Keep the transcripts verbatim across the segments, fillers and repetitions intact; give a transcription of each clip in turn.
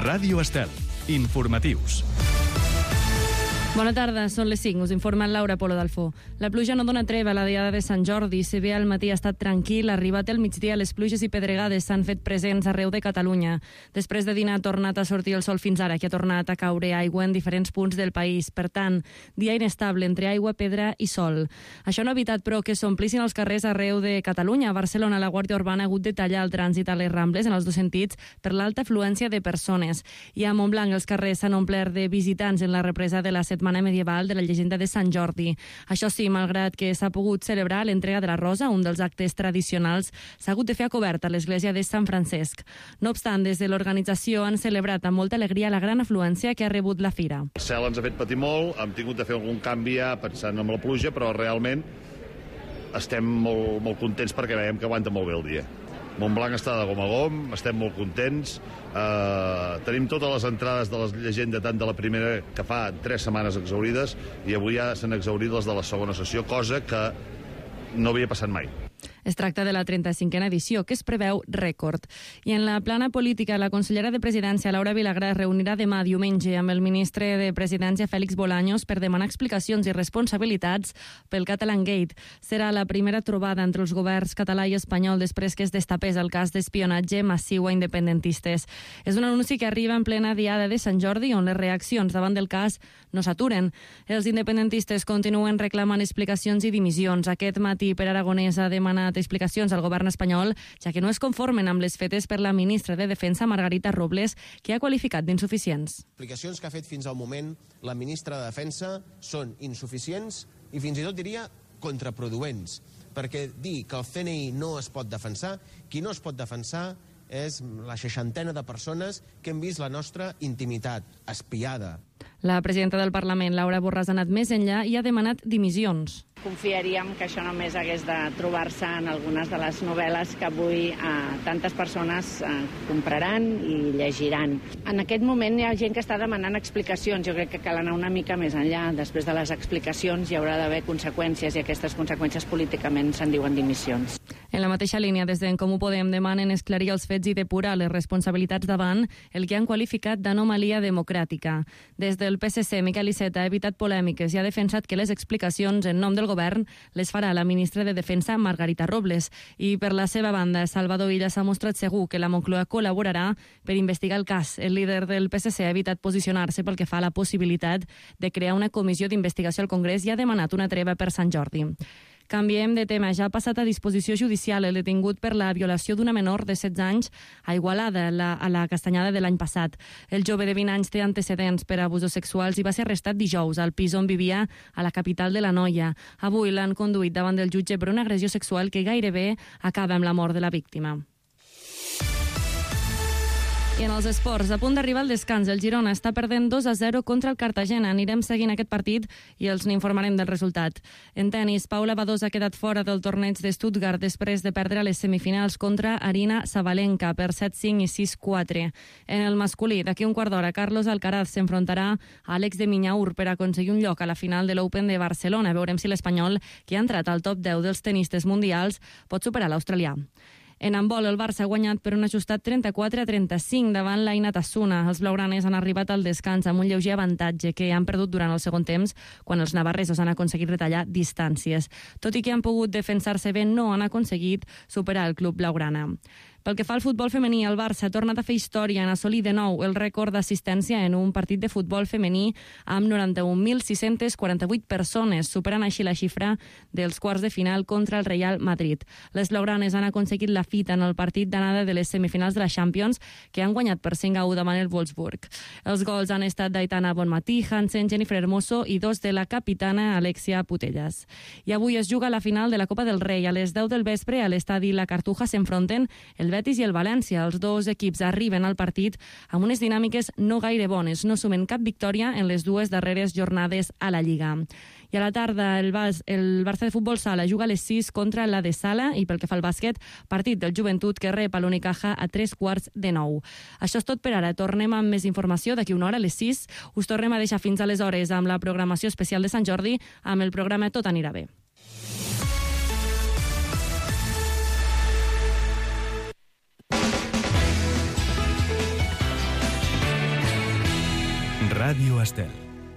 Ràdio Estel. Informatius. Bona tarda, són les cinc, us informa Laura Polo d'Alfó. La pluja no dona treva a la diada de Sant Jordi. Si bé al matí ha estat tranquil, arribat el migdia, les pluges i pedregades s'han fet presents arreu de Catalunya. Després de dinar ha tornat a sortir el sol fins ara, que ha tornat a caure aigua en diferents punts del país. Per tant, dia inestable entre aigua, pedra i sol. Això no ha evitat, però, que s'omplissin els carrers arreu de Catalunya. A Barcelona, la Guàrdia Urbana ha hagut de tallar el trànsit a les Rambles, en els dos sentits, per l'alta afluència de persones. I a Montblanc els carrers s'han omplert de visitants en la represa de la setmana medieval de la llegenda de Sant Jordi. Això sí, malgrat que s'ha pogut celebrar l'entrega de la rosa, un dels actes tradicionals, s'ha hagut de fer a coberta a l'església de Sant Francesc. No obstant, des de l'organització han celebrat amb molta alegria la gran afluència que ha rebut la fira. El cel ens ha fet patir molt, hem tingut de fer algun canvi ja pensant en la pluja, però realment estem molt, molt contents perquè veiem que aguanta molt bé el dia. Montblanc està de gom a gom, estem molt contents, eh, tenim totes les entrades de la llegenda, tant de la primera, que fa tres setmanes exaurides, i avui ja s'han exaurit les de la segona sessió, cosa que no havia passat mai. Es tracta de la trenta-cinquena edició, que es preveu rècord. I en la plana política, la consellera de Presidència, Laura Vilagrà, es reunirà demà diumenge amb el ministre de Presidència, Félix Bolaños, per demanar explicacions i responsabilitats pel Catalangate. Serà la primera trobada entre els governs català i espanyol després que es destapés el cas d'espionatge massiu a independentistes. És un anunci que arriba en plena diada de Sant Jordi, on les reaccions davant del cas no s'aturen. Els independentistes continuen reclamant explicacions i dimissions. Aquest matí, Per Aragonès ha demanat explicacions al govern espanyol, ja que no es conformen amb les fetes per la ministra de Defensa, Margarita Robles, que ha qualificat d'insuficients. Les explicacions que ha fet fins al moment la ministra de Defensa són insuficients i fins i tot diria contraproduents, perquè dir que el C N I no es pot defensar, qui no es pot defensar és la seixantena de persones que hem vist la nostra intimitat espiada. La presidenta del Parlament, Laura Borràs, ha anat més enllà i ha demanat dimissions. Confiaríem que això només hagués de trobar-se en algunes de les novel·les que avui eh, tantes persones eh, compraran i llegiran. En aquest moment hi ha gent que està demanant explicacions. Jo crec que cal anar una mica més enllà. Després de les explicacions hi haurà d'haver conseqüències i aquestes conseqüències políticament se'n diuen dimissions. En la mateixa línia, des d'en Comú Podem demanen esclarir els fets i depurar les responsabilitats davant el que han qualificat d'anomalia democràtica. Des del P S C, Miquel Iceta ha evitat polèmiques i ha defensat que les explicacions en nom del govern les farà la ministra de Defensa, Margarita Robles. I per la seva banda, Salvador Illa s'ha mostrat segur que la Moncloa col·laborarà per investigar el cas. El líder del P S C ha evitat posicionar-se pel que fa a la possibilitat de crear una comissió d'investigació al Congrés i ha demanat una treva per Sant Jordi. Canviem de tema. Ja ha passat a disposició judicial el detingut per la violació d'una menor de setze anys a Igualada, la, a la Castanyada de l'any passat. El jove de vint anys té antecedents per abusos sexuals i va ser arrestat dijous al pis on vivia a la capital de l'Anoia. Avui l'han conduït davant del jutge per una agressió sexual que gairebé acaba amb la mort de la víctima. I en els esports, a punt d'arribar al descans, el Girona està perdent dos a zero contra el Cartagena. Anirem seguint aquest partit i els n'informarem del resultat. En tenis, Paula Badosa ha quedat fora del torneig de Stuttgart després de perdre a les semifinals contra Arina Sabalenka per set cinc i sis quatre. En el masculí, d'aquí un quart d'hora, Carlos Alcaraz s'enfrontarà a Àlex de Miñaur per aconseguir un lloc a la final de l'Open de Barcelona. Veurem si l'espanyol, que ha entrat al top deu dels tenistes mundials, pot superar l'australià. En handbol, el Barça ha guanyat per un ajustat trenta-quatre a trenta-cinc davant l'Aina Tassuna. Els blaugranes han arribat al descans amb un lleuger avantatge que han perdut durant el segon temps quan els navarresos han aconseguit retallar distàncies. Tot i que han pogut defensar-se bé, no han aconseguit superar el club blaugrana. Pel que fa al futbol femení, el Barça ha tornat a fer història en assolir de nou el rècord d'assistència en un partit de futbol femení amb noranta-un mil sis-centes quaranta-vuit persones, superant així la xifra dels quarts de final contra el Real Madrid. Les blaugranes han aconseguit la fita en el partit d'anada de les semifinals de la Champions, que han guanyat per cinc a u davant el Wolfsburg. Els gols han estat d'Aitana Bonmatí, Hansen, Jennifer Hermoso i dos de la capitana Alexia Putellas. I avui es juga la final de la Copa del Rei. A les deu del vespre, a l'estadi La Cartuja, s'enfronten el Betis i el València. Els dos equips arriben al partit amb unes dinàmiques no gaire bones. No sumen cap victòria en les dues darreres jornades a la Lliga. I a la tarda el, Bas, el Barça de Futbol Sala juga a les sis contra la de Sala i pel que fa al bàsquet, partit del Joventut que rep a l'Unicaja a tres quarts de nou. Això és tot per ara. Tornem amb més informació d'aquí una hora a les sis. Us tornem a deixar fins aleshores amb la programació especial de Sant Jordi amb el programa Tot anirà bé. Ràdio Estel.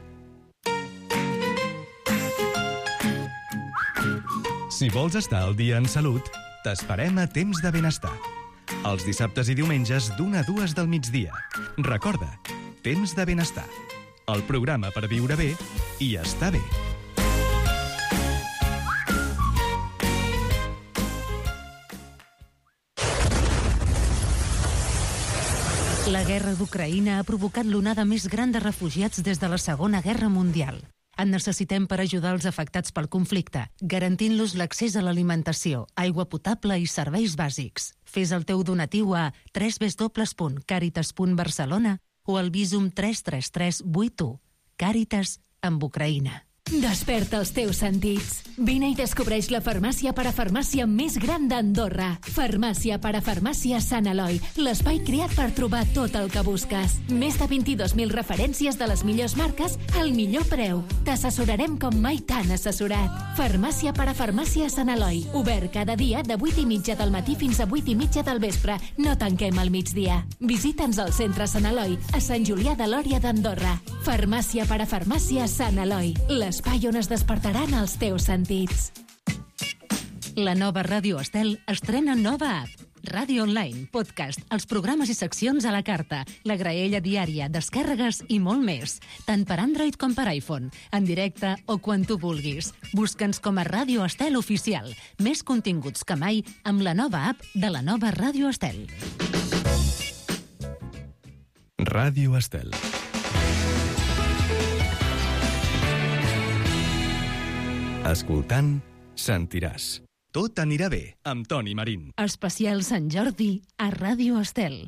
Si vols estar al dia en salut, t'esperem a Temps de Benestar. Els dissabtes i diumenges d'una a dues del migdia. Recorda, Temps de Benestar. El programa per viure bé i estar bé. La guerra d'Ucraïna ha provocat l'onada més gran de refugiats des de la Segona Guerra Mundial. En necessitem per ajudar els afectats pel conflicte, garantint-los l'accés a l'alimentació, aigua potable i serveis bàsics. Fes el teu donatiu a w w w punt caritas punt barcelona o al Visum tres tres tres vuit u. Càritas amb Ucraïna. Desperta els teus sentits. Vine i descobreix la farmàcia parafarmàcia més gran d'Andorra. Farmàcia parafarmàcia Sant Eloi, l'espai creat per trobar tot el que busques. Més de vint-i-dos mil referències de les millors marques al millor preu. T'assessorarem com mai t'han assessorat. Farmàcia parafarmàcia Sant Eloi, obert cada dia de vuit i mitja del matí fins a vuit i mitja del vespre. No tanquem al migdia. Visita'ns al centre Sant Eloi, a Sant Julià de Lòria d'Andorra. Farmàcia parafarmàcia Sant Eloi, l'espai on es despertaran els teus sentits. La nova Ràdio Estel estrena nova app. Ràdio online, podcast, els programes i seccions a la carta, la graella diària, descàrregues i molt més. Tant per Android com per iPhone, en directe o quan tu vulguis. Busca'ns com a Ràdio Estel Oficial. Més continguts que mai amb la nova app de la nova Ràdio Estel. Ràdio Estel. Escoltant, sentiràs. Tot anirà bé, amb Toni Marín. Especial Sant Jordi a Ràdio Estel.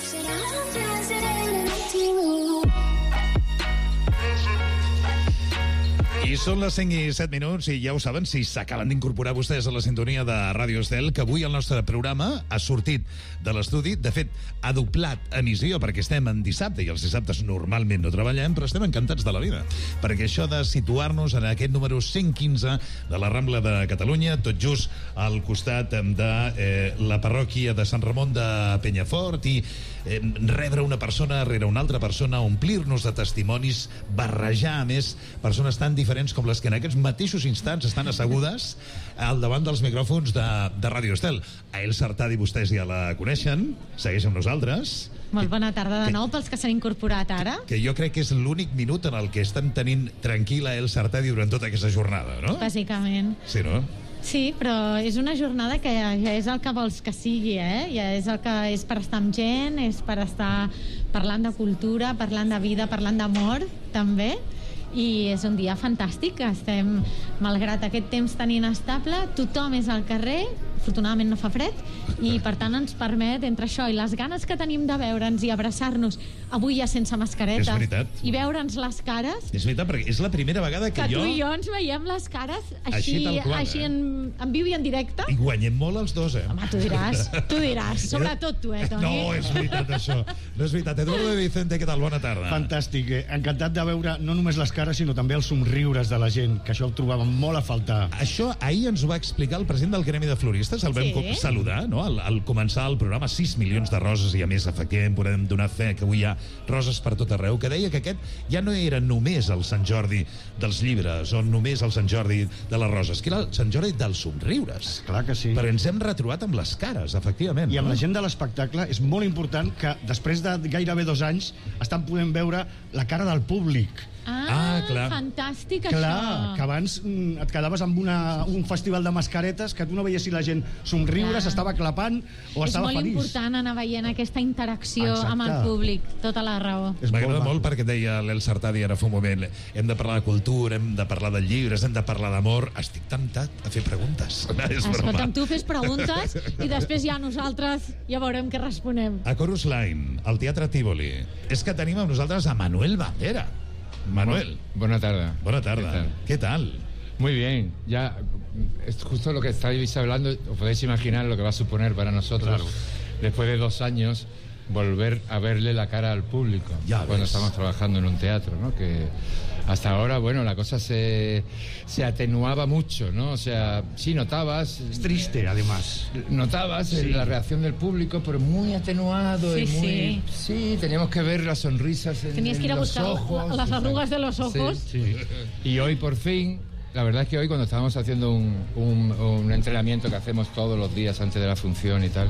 I són les cinc i set minuts i ja ho saben, si s'acaben d'incorporar vostès a la sintonia de Ràdio Estel, que avui el nostre programa ha sortit de l'estudi, de fet, ha doblat emissió perquè estem en dissabte i els dissabtes normalment no treballem, però estem encantats de la vida, perquè això de situar-nos en aquest número cent quinze de la Rambla de Catalunya, tot just al costat de eh, la parròquia de Sant Ramon de Penyafort, i eh, rebre una persona rere una altra persona, omplir-nos de testimonis, barrejar, a més, persones tan diferents com les que en aquests mateixos instants estan assegudes al davant dels micròfons de, de Ràdio Estel. A El Sartadi vostès ja la coneixen, segueix amb nosaltres. Molt bona tarda de nou pels que s'han incorporat ara. Que, que jo crec que és l'únic minut en el que estan tenint tranquil·la El Sartadi durant tota aquesta jornada, no? Bàsicament. Sí, no? Sí, però és una jornada que ja, ja és el que vols que sigui, eh? Ja és el que és per estar amb gent, és per estar parlant de cultura, parlant de vida, parlant d'amor, també. I és un dia fantàstic, estem, malgrat aquest temps tan inestable, tothom és al carrer, afortunadament no fa fred, i per tant ens permet, entre això i les ganes que tenim de veure'ns i abraçar-nos, avui ja sense mascareta, i veure'ns les cares. És veritat, perquè és la primera vegada que, que jo... Que tu i jo ens veiem les cares així, així, tal qual, així eh? en, en viu i en directe. I guanyem molt els dos, eh? Home, tu diràs, tu diràs, sobretot tu, eh, Toni? No, és veritat, això. No és veritat. Eduardo de Vicente, què tal? Bona tarda. Fantàstic. Encantat de veure no només les cares, sinó també els somriures de la gent, que això ho trobàvem molt a faltar. Això ahir ens ho va explicar el president del Gremi de Floristes, el vam sí. saludar, no? Al, al començar el programa, sis milions de roses, i a més, efectivament, podem donar fe que avui hi ha roses per tot arreu, que deia que aquest ja no era només el Sant Jordi dels llibres, o només el Sant Jordi de les roses, que era el Sant Jordi dels somriures. Clar que sí. Però ens hem retrobat amb les cares, efectivament. I amb no? la gent de l'espectacle és molt important que després de gairebé dos anys estan podent veure la cara del públic. Ah, ah, clar. Fantàstic, clar, això. Clar, que abans mm, et quedaves amb una, un festival de mascaretes que tu no veies si la gent somriure, s'estava clapant o és estava feliç. És molt important anar veient aquesta interacció Exacte. Amb el públic, tota la raó. M'agrada molt perquè deia l'El Sartadi ara fa un moment, hem de parlar de cultura, hem de parlar de llibres, hem de parlar d'amor. Estic temptat a fer preguntes. Escolta'm, tu fes preguntes i després ja nosaltres ja veurem què responem. A Chorus Line, al Teatre Tívoli, és que tenim amb nosaltres a Manuel Bandera. Manuel. Buena tarde. Buena tarde. ¿Qué tal? ¿Qué tal? Muy bien. Ya es justo lo que estáis hablando. Os podéis imaginar lo que va a suponer para nosotros, claro. Después de dos años volver a verle la cara al público Ya cuando ves. estamos trabajando en un teatro, ¿no? Que hasta ahora, bueno, la cosa se, se atenuaba mucho, ¿no? O sea, sí notabas... Es triste, además. Notabas Sí. la reacción del público, pero muy atenuado Sí, y muy... sí. Sí, teníamos que ver las sonrisas en, Tenías que ir en a los buscar ojos. las arrugas de los ojos. Sí. Y hoy por fin, la verdad es que hoy cuando estábamos haciendo un, un, un entrenamiento que hacemos todos los días antes de la función y tal,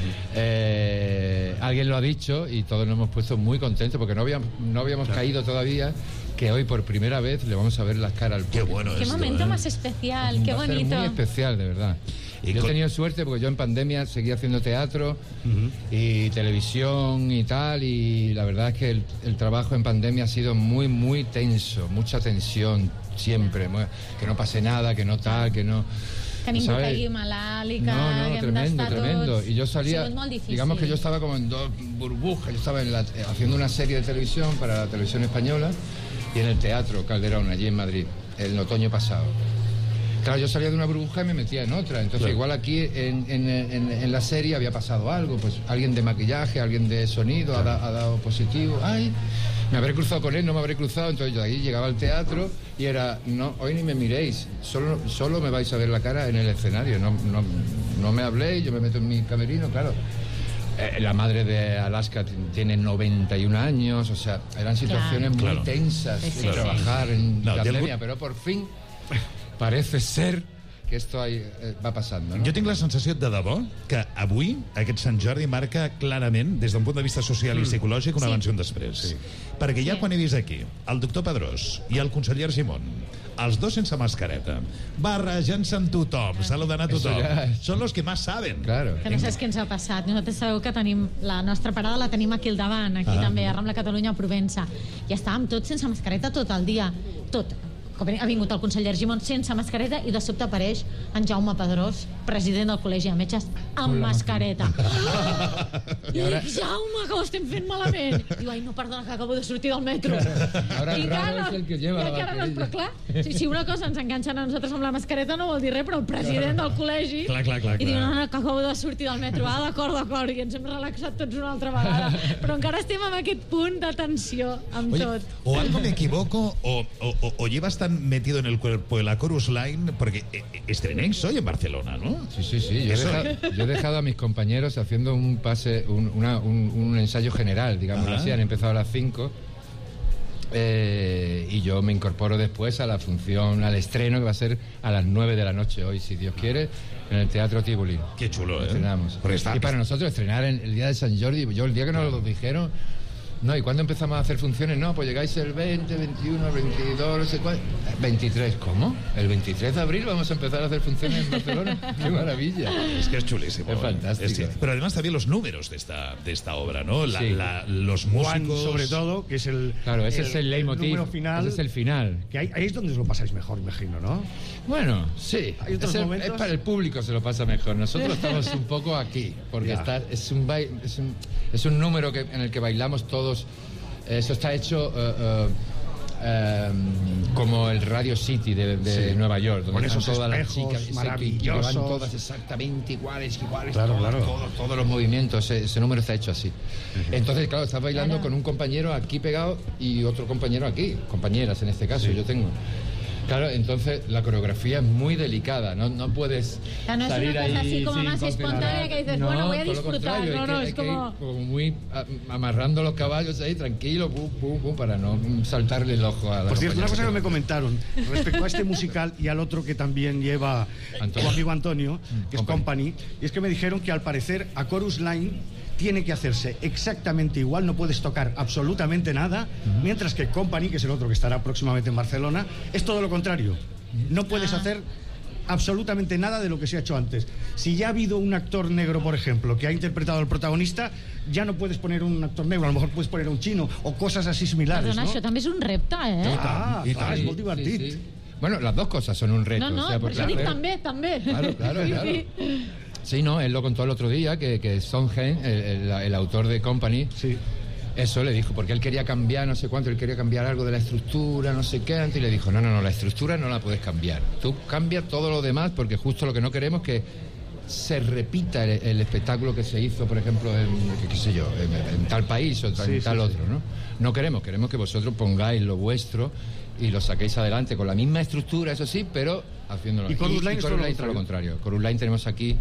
eh, alguien lo ha dicho y todos nos hemos puesto muy contentos porque no habíamos, no habíamos caído todavía que hoy por primera vez le vamos a ver las caras al público. Qué bueno Qué esto, momento ¿eh? más especial, qué Va a ser bonito. muy especial, de verdad. Y yo con- he tenido suerte porque yo en pandemia seguía haciendo teatro y televisión y tal, y la verdad es que el, el trabajo en pandemia ha sido muy, muy tenso, mucha tensión siempre, mu- que no pase nada, que no tal, que no... Que ningú ¿sabes? caigui malalt i que No, no, haguem tremendo, d'estar tremendo. tots... Y yo Ha salía, sigut molt difícil. digamos que yo estaba como en dos burbujas. Yo estaba en la- eh, haciendo una serie de televisión para la televisión española y en el Teatro Calderón, allí en Madrid, el otoño pasado. Claro, yo salía de una burbuja y me metía en otra. Entonces, Claro. igual aquí en, en- en- en la serie había pasado algo. Pues alguien de maquillaje, alguien de sonido ha, da- ha dado positivo. Ay, me habré cruzado con él, no me habré cruzado. Entonces yo ahí llegaba al teatro y era, no, hoy ni me miréis, solo, solo me vais a ver la cara en el escenario. No, no, no me habléis, yo me meto en mi camerino, claro. Eh, la madre de Alaska t- tiene noventa y un años, o sea, eran situaciones Claro. muy Claro. tensas Sí, de sí, sí. trabajar en No, de pandemia, algún- pero por fin parece ser que esto ahí, eh, va passant, no? Jo tinc la sensació de debò que avui aquest Sant Jordi marca clarament, des d'un punt de vista social i psicològic, un Sí. abans i un després. Sí. Perquè ja Sí. quan he vist aquí el doctor Pedrós i el conseller Argimon, els dos sense mascareta, barrejant-se amb tothom, saludant a tothom, Eso ya es- són los que más saben. Claro. Que no saps què ens ha passat. Nosaltres sabeu que tenim la nostra parada la tenim aquí al davant, aquí Ah. també, a Rambla Catalunya, a Provença. I estàvem tots sense mascareta tot el dia. Tot. Com ha vingut el conseller Argimon sense mascareta i de sobte apareix en Jaume Pedrós, president del Col·legi de Metges, amb mascareta. I dic, Jaume, que ho estem fent malament. Diu, ai, no, perdona, que acabo de sortir del metro. Ahora el I raro encara es el que lleva i la encara no, mascarilla. però clar, si, si una cosa ens enganxen a nosaltres amb la mascareta no vol dir res, però el president del col·legi Clar, clar, clar, i diu, clar. no, no, que acabo de sortir del metro. Ah, d'acord, d'acord, i ens hem relaxat tots una altra vegada. Però encara estem en aquest punt de tensió amb Oye, tot. o algo me equivoco, o, o, o- o llevas tan metido en el cuerpo de la Chorus Line, porque eh, eh, estrenéis hoy en Barcelona, ¿no? Sí, sí, sí. Yo he, Eso- dejado, yo he dejado a mis compañeros haciendo un pase, un, una- un- un ensayo general, digamos Ajá. así. Han empezado a las cinco. eh, y yo me incorporo después a la función, al estreno que va a ser a las nueve de la noche hoy, si Dios quiere, en el Teatro Tívoli. Qué chulo, ¿eh? Estrenamos. Porque está- Y para nosotros estrenar en el día de San Jordi, yo el día que nos lo dijeron, no, ¿y cuándo empezamos a hacer funciones? No, pues llegáis el veinte, veintiuno, veintidós, no sé cuál. veintitrés, ¿cómo? El veintitrés de abril vamos a empezar a hacer funciones en Barcelona. ¡Qué maravilla! Es que es chulísimo. Es ¿eh? fantástico. Es que- pero además también los números de esta, de esta obra, ¿no? La- Sí. la- los Juan, músicos... sobre todo, que es el, Claro, ese es el leitmotiv. número final. Ese es el final. Que ahí, ahí es donde os lo pasáis mejor, imagino, ¿no? Bueno, sí. Hay otros es, el- momentos. es para el público se lo pasa mejor. Nosotros estamos un poco aquí, porque Ya. está, es, un, bai- es, un, es un número que, en el que bailamos todos. Eso está hecho eh, eh, eh, como el Radio City de, de Sí. Nueva York, donde Con están esos todas las espejos chicas ese- maravillosos. que van todas exactamente iguales, iguales, Claro, todas, claro. todos, todos los movimientos. Ese, ese número está hecho así. Entonces, claro, estás bailando Claro. con un compañero aquí pegado y otro compañero aquí, compañeras en este caso, yo tengo. Claro, entonces la coreografía es muy delicada, no, no puedes Ya no es salir una cosa ahí así como sin más continuar. espontánea que dices, No, bueno, voy a todo lo disfrutar. contrario, No, hay no, que- es hay que como... ir como muy a- amarrando los caballos ahí, tranquilo, pum, pum, pum, para no saltarle el ojo a la Por cierto, una compañera cosa que me tengo. comentaron respecto a este musical y al otro que también lleva Antonio. tu amigo Antonio, que es Company. Company, y es que me dijeron que al parecer a Chorus Line tiene que hacerse exactamente igual, no puedes tocar absolutamente nada, mientras que Company, que es el otro que estará próximamente en Barcelona, es todo lo contrario. No puedes Ah. hacer absolutamente nada de lo que se ha hecho antes. Si ya ha habido un actor negro, por ejemplo, que ha interpretado al protagonista, ya no puedes poner un actor negro, a lo mejor puedes poner un chino o cosas así similares, Perdona, ¿no? això també és un repte, eh? Ah, I clar, tant. és molt divertit. Sí, sí. Bueno, las dos cosas son un reto. No, no, o sea, per porque això dic hacer- també, també. Claro, claro, Sí, claro. sí. Sí, no, él lo contó el otro día, que, que Sondheim, el, el- el autor de Company, Sí. eso le dijo, porque él quería cambiar no sé cuánto, él quería cambiar algo de la estructura, no sé qué, antes, y le dijo, no, no, no, la estructura no la puedes cambiar. Tú cambias todo lo demás, porque justo lo que no queremos es que se repita el, el espectáculo que se hizo, por ejemplo, en, qué sé yo, en, en tal país o en sí, tal sí, otro, sí. ¿no? No queremos, queremos que vosotros pongáis lo vuestro y lo saquéis adelante con la misma estructura, eso sí, pero haciéndolo. Y Chorus Line es todo lo todo lo contrario. Chorus Line tenemos aquí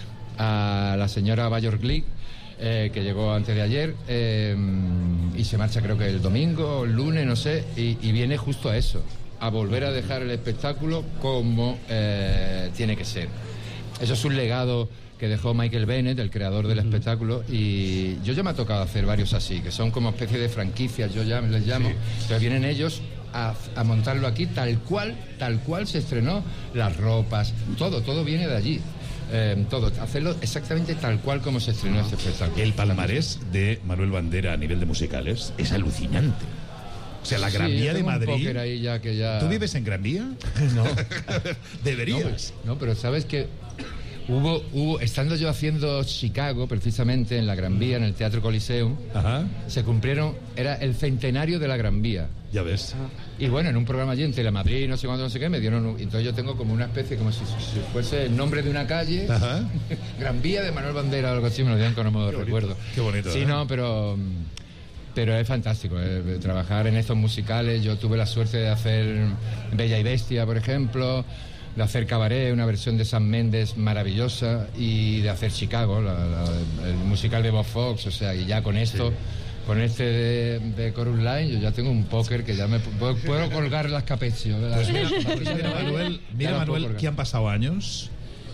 a la señora Bayor Glick, eh, que llegó antes de ayer, eh, y se marcha creo que el domingo o el lunes, no sé, y, y viene justo a eso, a volver a dejar el espectáculo como eh, tiene que ser. Eso es un legado que dejó Michael Bennett, el creador del uh-huh. espectáculo, y yo ya me ha tocado hacer varios así, que son como especie de franquicias, yo ya les llamo. Sí. Entonces vienen ellos a, a montarlo aquí tal cual, tal cual se estrenó, las ropas, todo, todo viene de allí. Eh, todo, hacerlo exactamente tal cual como se estrenó este espectáculo. El palmarés de Manuel Bandera a nivel de musicales es alucinante. O sea, la Gran sí, Vía de Madrid. Un ahí ya que ya... ¿Tú vives en Gran Vía? No. Deberías. No, no, pero sabes que hubo, hubo, estando yo haciendo Chicago, precisamente en la Gran Vía, en el Teatro Coliseum, ajá, se cumplieron, era el centenario de la Gran Vía. Ya ves. Y bueno, en un programa allí en Telemadrid, no sé cuándo, no sé qué, me dieron un, entonces yo tengo como una especie, como si, si fuese el nombre de una calle, ajá, Gran Vía de Manuel Bandera o algo así, me lo dieron con no me lo recuerdo. Qué bonito. Sí, ¿eh? no, pero... Pero es fantástico, eh, trabajar en estos musicales. Yo tuve la suerte de hacer Bella y Bestia, por ejemplo, de hacer Cabaret, una versión de Sam Mendes maravillosa, y de hacer Chicago, la, la, el musical de Bob Fox, o sea, y ya con esto, sí, con este de, de Chorus Line, yo ya tengo un póker que ya me puedo, puedo colgar las Capezio. Pues mira, pues mira, Manuel, mira, Manuel, que han pasado años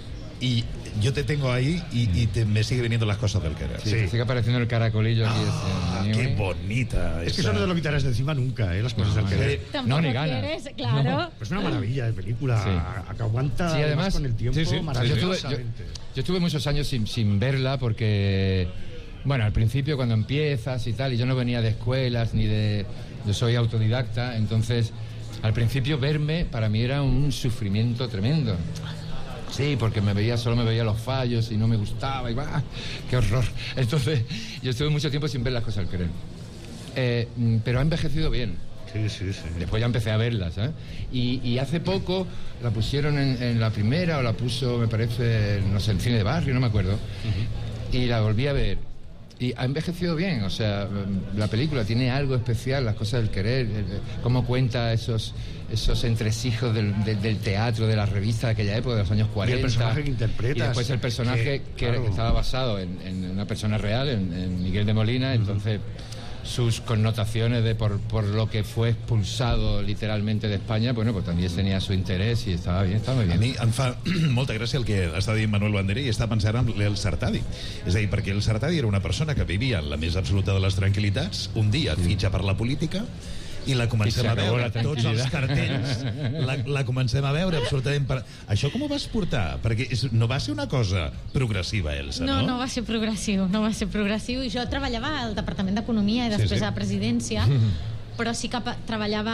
y yo te tengo ahí y, y te, me sigue viniendo las cosas del querer. Sí, sí. Sigue apareciendo el caracolillo aquí. Ah, este, qué bonita. Es que eso no te lo quitarás de encima nunca, ¿eh? Las cosas no, del querer. No, ni ganas. Quieres, claro. No, pues es una maravilla de película, sí, que aguanta, sí, además con el tiempo, sí, sí, maravillosamente. Yo estuve, yo, yo estuve muchos años sin, sin verla porque, bueno, al principio cuando empiezas y tal, y yo no venía de escuelas ni de... Yo soy autodidacta, entonces al principio verme para mí era un sufrimiento tremendo. Sí, porque me veía, solo me veía los fallos y no me gustaba y ¡bah! ¡Qué horror! Entonces, yo estuve mucho tiempo sin ver las cosas al querer. Eh, pero ha envejecido bien. Sí, sí, sí. Después ya empecé a verlas, ¿eh? Y, y hace poco la pusieron en, en la primera, o la puso, me parece, no sé, en Cine de Barrio, no me acuerdo. Uh-huh. Y la volví a ver. Y ha envejecido bien, o sea, la película tiene algo especial, las cosas del querer, cómo cuenta esos, esos entresijos del, del, del teatro, de la revista de aquella época, de los años cuarenta. Y el personaje que interpretas. Y después el personaje que, que, claro, que estaba basado en, en una persona real, en, en Miguel de Molina, uh-huh. Entonces sus connotaciones de por, por lo que fue expulsado literalmente de España, bueno, pues también tenía su interès i estava bien, estava bien. A mi em fa molta gràcia el que està dient Manuel Bandera i està pensant en el Sartadi. És a dir, perquè el Sartadi era una persona que vivia en la més absoluta de les tranquil·litats, un dia fitxa per la política i la comencem a veure, tots els cartells la, la comencem a veure absolutament per... Això com ho vas portar? Perquè és, no va ser una cosa progressiva, Elsa, no? No, no va ser progressiu, no va ser progressiu. Jo treballava al Departament d'Economia i després sí, sí. a la Presidència, però sí que treballava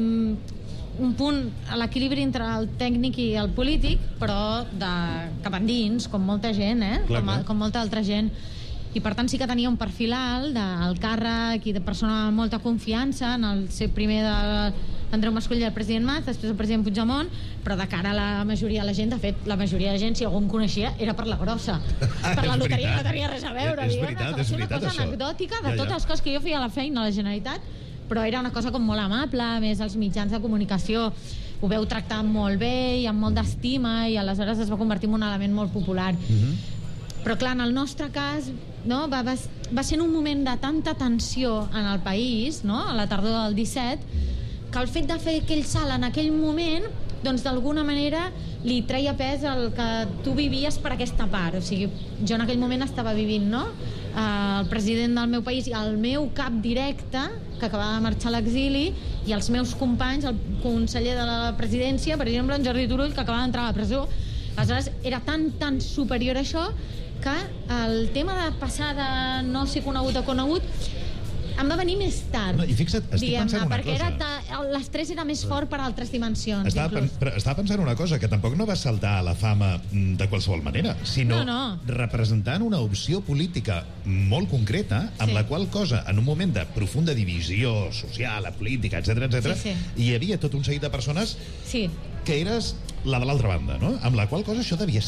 un punt a l'equilibri entre el tècnic i el polític, però de cap endins, com molta gent, eh? Clar, com, clar. com molta altra gent. I per tant sí que tenia un perfil alt del càrrec i de persona amb molta confiança en el ser primer d'Andreu Mascolell i el president Mas, després el president Puigdemont, però de cara a la majoria de la gent, de fet la majoria de gent, si algú em coneixia, era per la grossa, per la loteria, no tenia res a veure, és diguem-ne, veritat, que va és ser una veritat, cosa això. anecdòtica de Ja, ja. totes les coses que jo feia a la feina a la Generalitat, però era una cosa com molt amable. A més, els mitjans de comunicació ho veu tractar molt bé i amb molt d'estima, i aleshores es va convertir en un element molt popular. Mm-hmm. Però clar, en el nostre cas, no, va, va, va ser en un moment de tanta tensió en el país, no, a la tardor del disset, que el fet de fer aquell salt en aquell moment, doncs d'alguna manera li treia pes el que tu vivies per aquesta part. O sigui, jo en aquell moment estava vivint, no?, el president del meu país i el meu cap directe, que acabava de marxar a l'exili, i els meus companys, el conseller de la presidència, per exemple, en Jordi Turull, que acabava d'entrar a la presó. Aleshores, era tan, tan superior a això que el tema de passar de no ser conegut a conegut em va venir més tard. No, i fixa't, estic pensant una perquè cosa. Era l'estrès era més fort per altres dimensions. Estava, pen, però estava pensant una cosa, que tampoc no va saltar a la fama de qualsevol manera, sinó no, no. representant una opció política molt concreta, amb sí. la qual cosa, en un moment de profunda divisió social, política, etcètera, etcètera, sí, sí. hi havia tot un seguit de persones sí. que eres la de l'altra banda, no? Amb la qual cosa això devia ser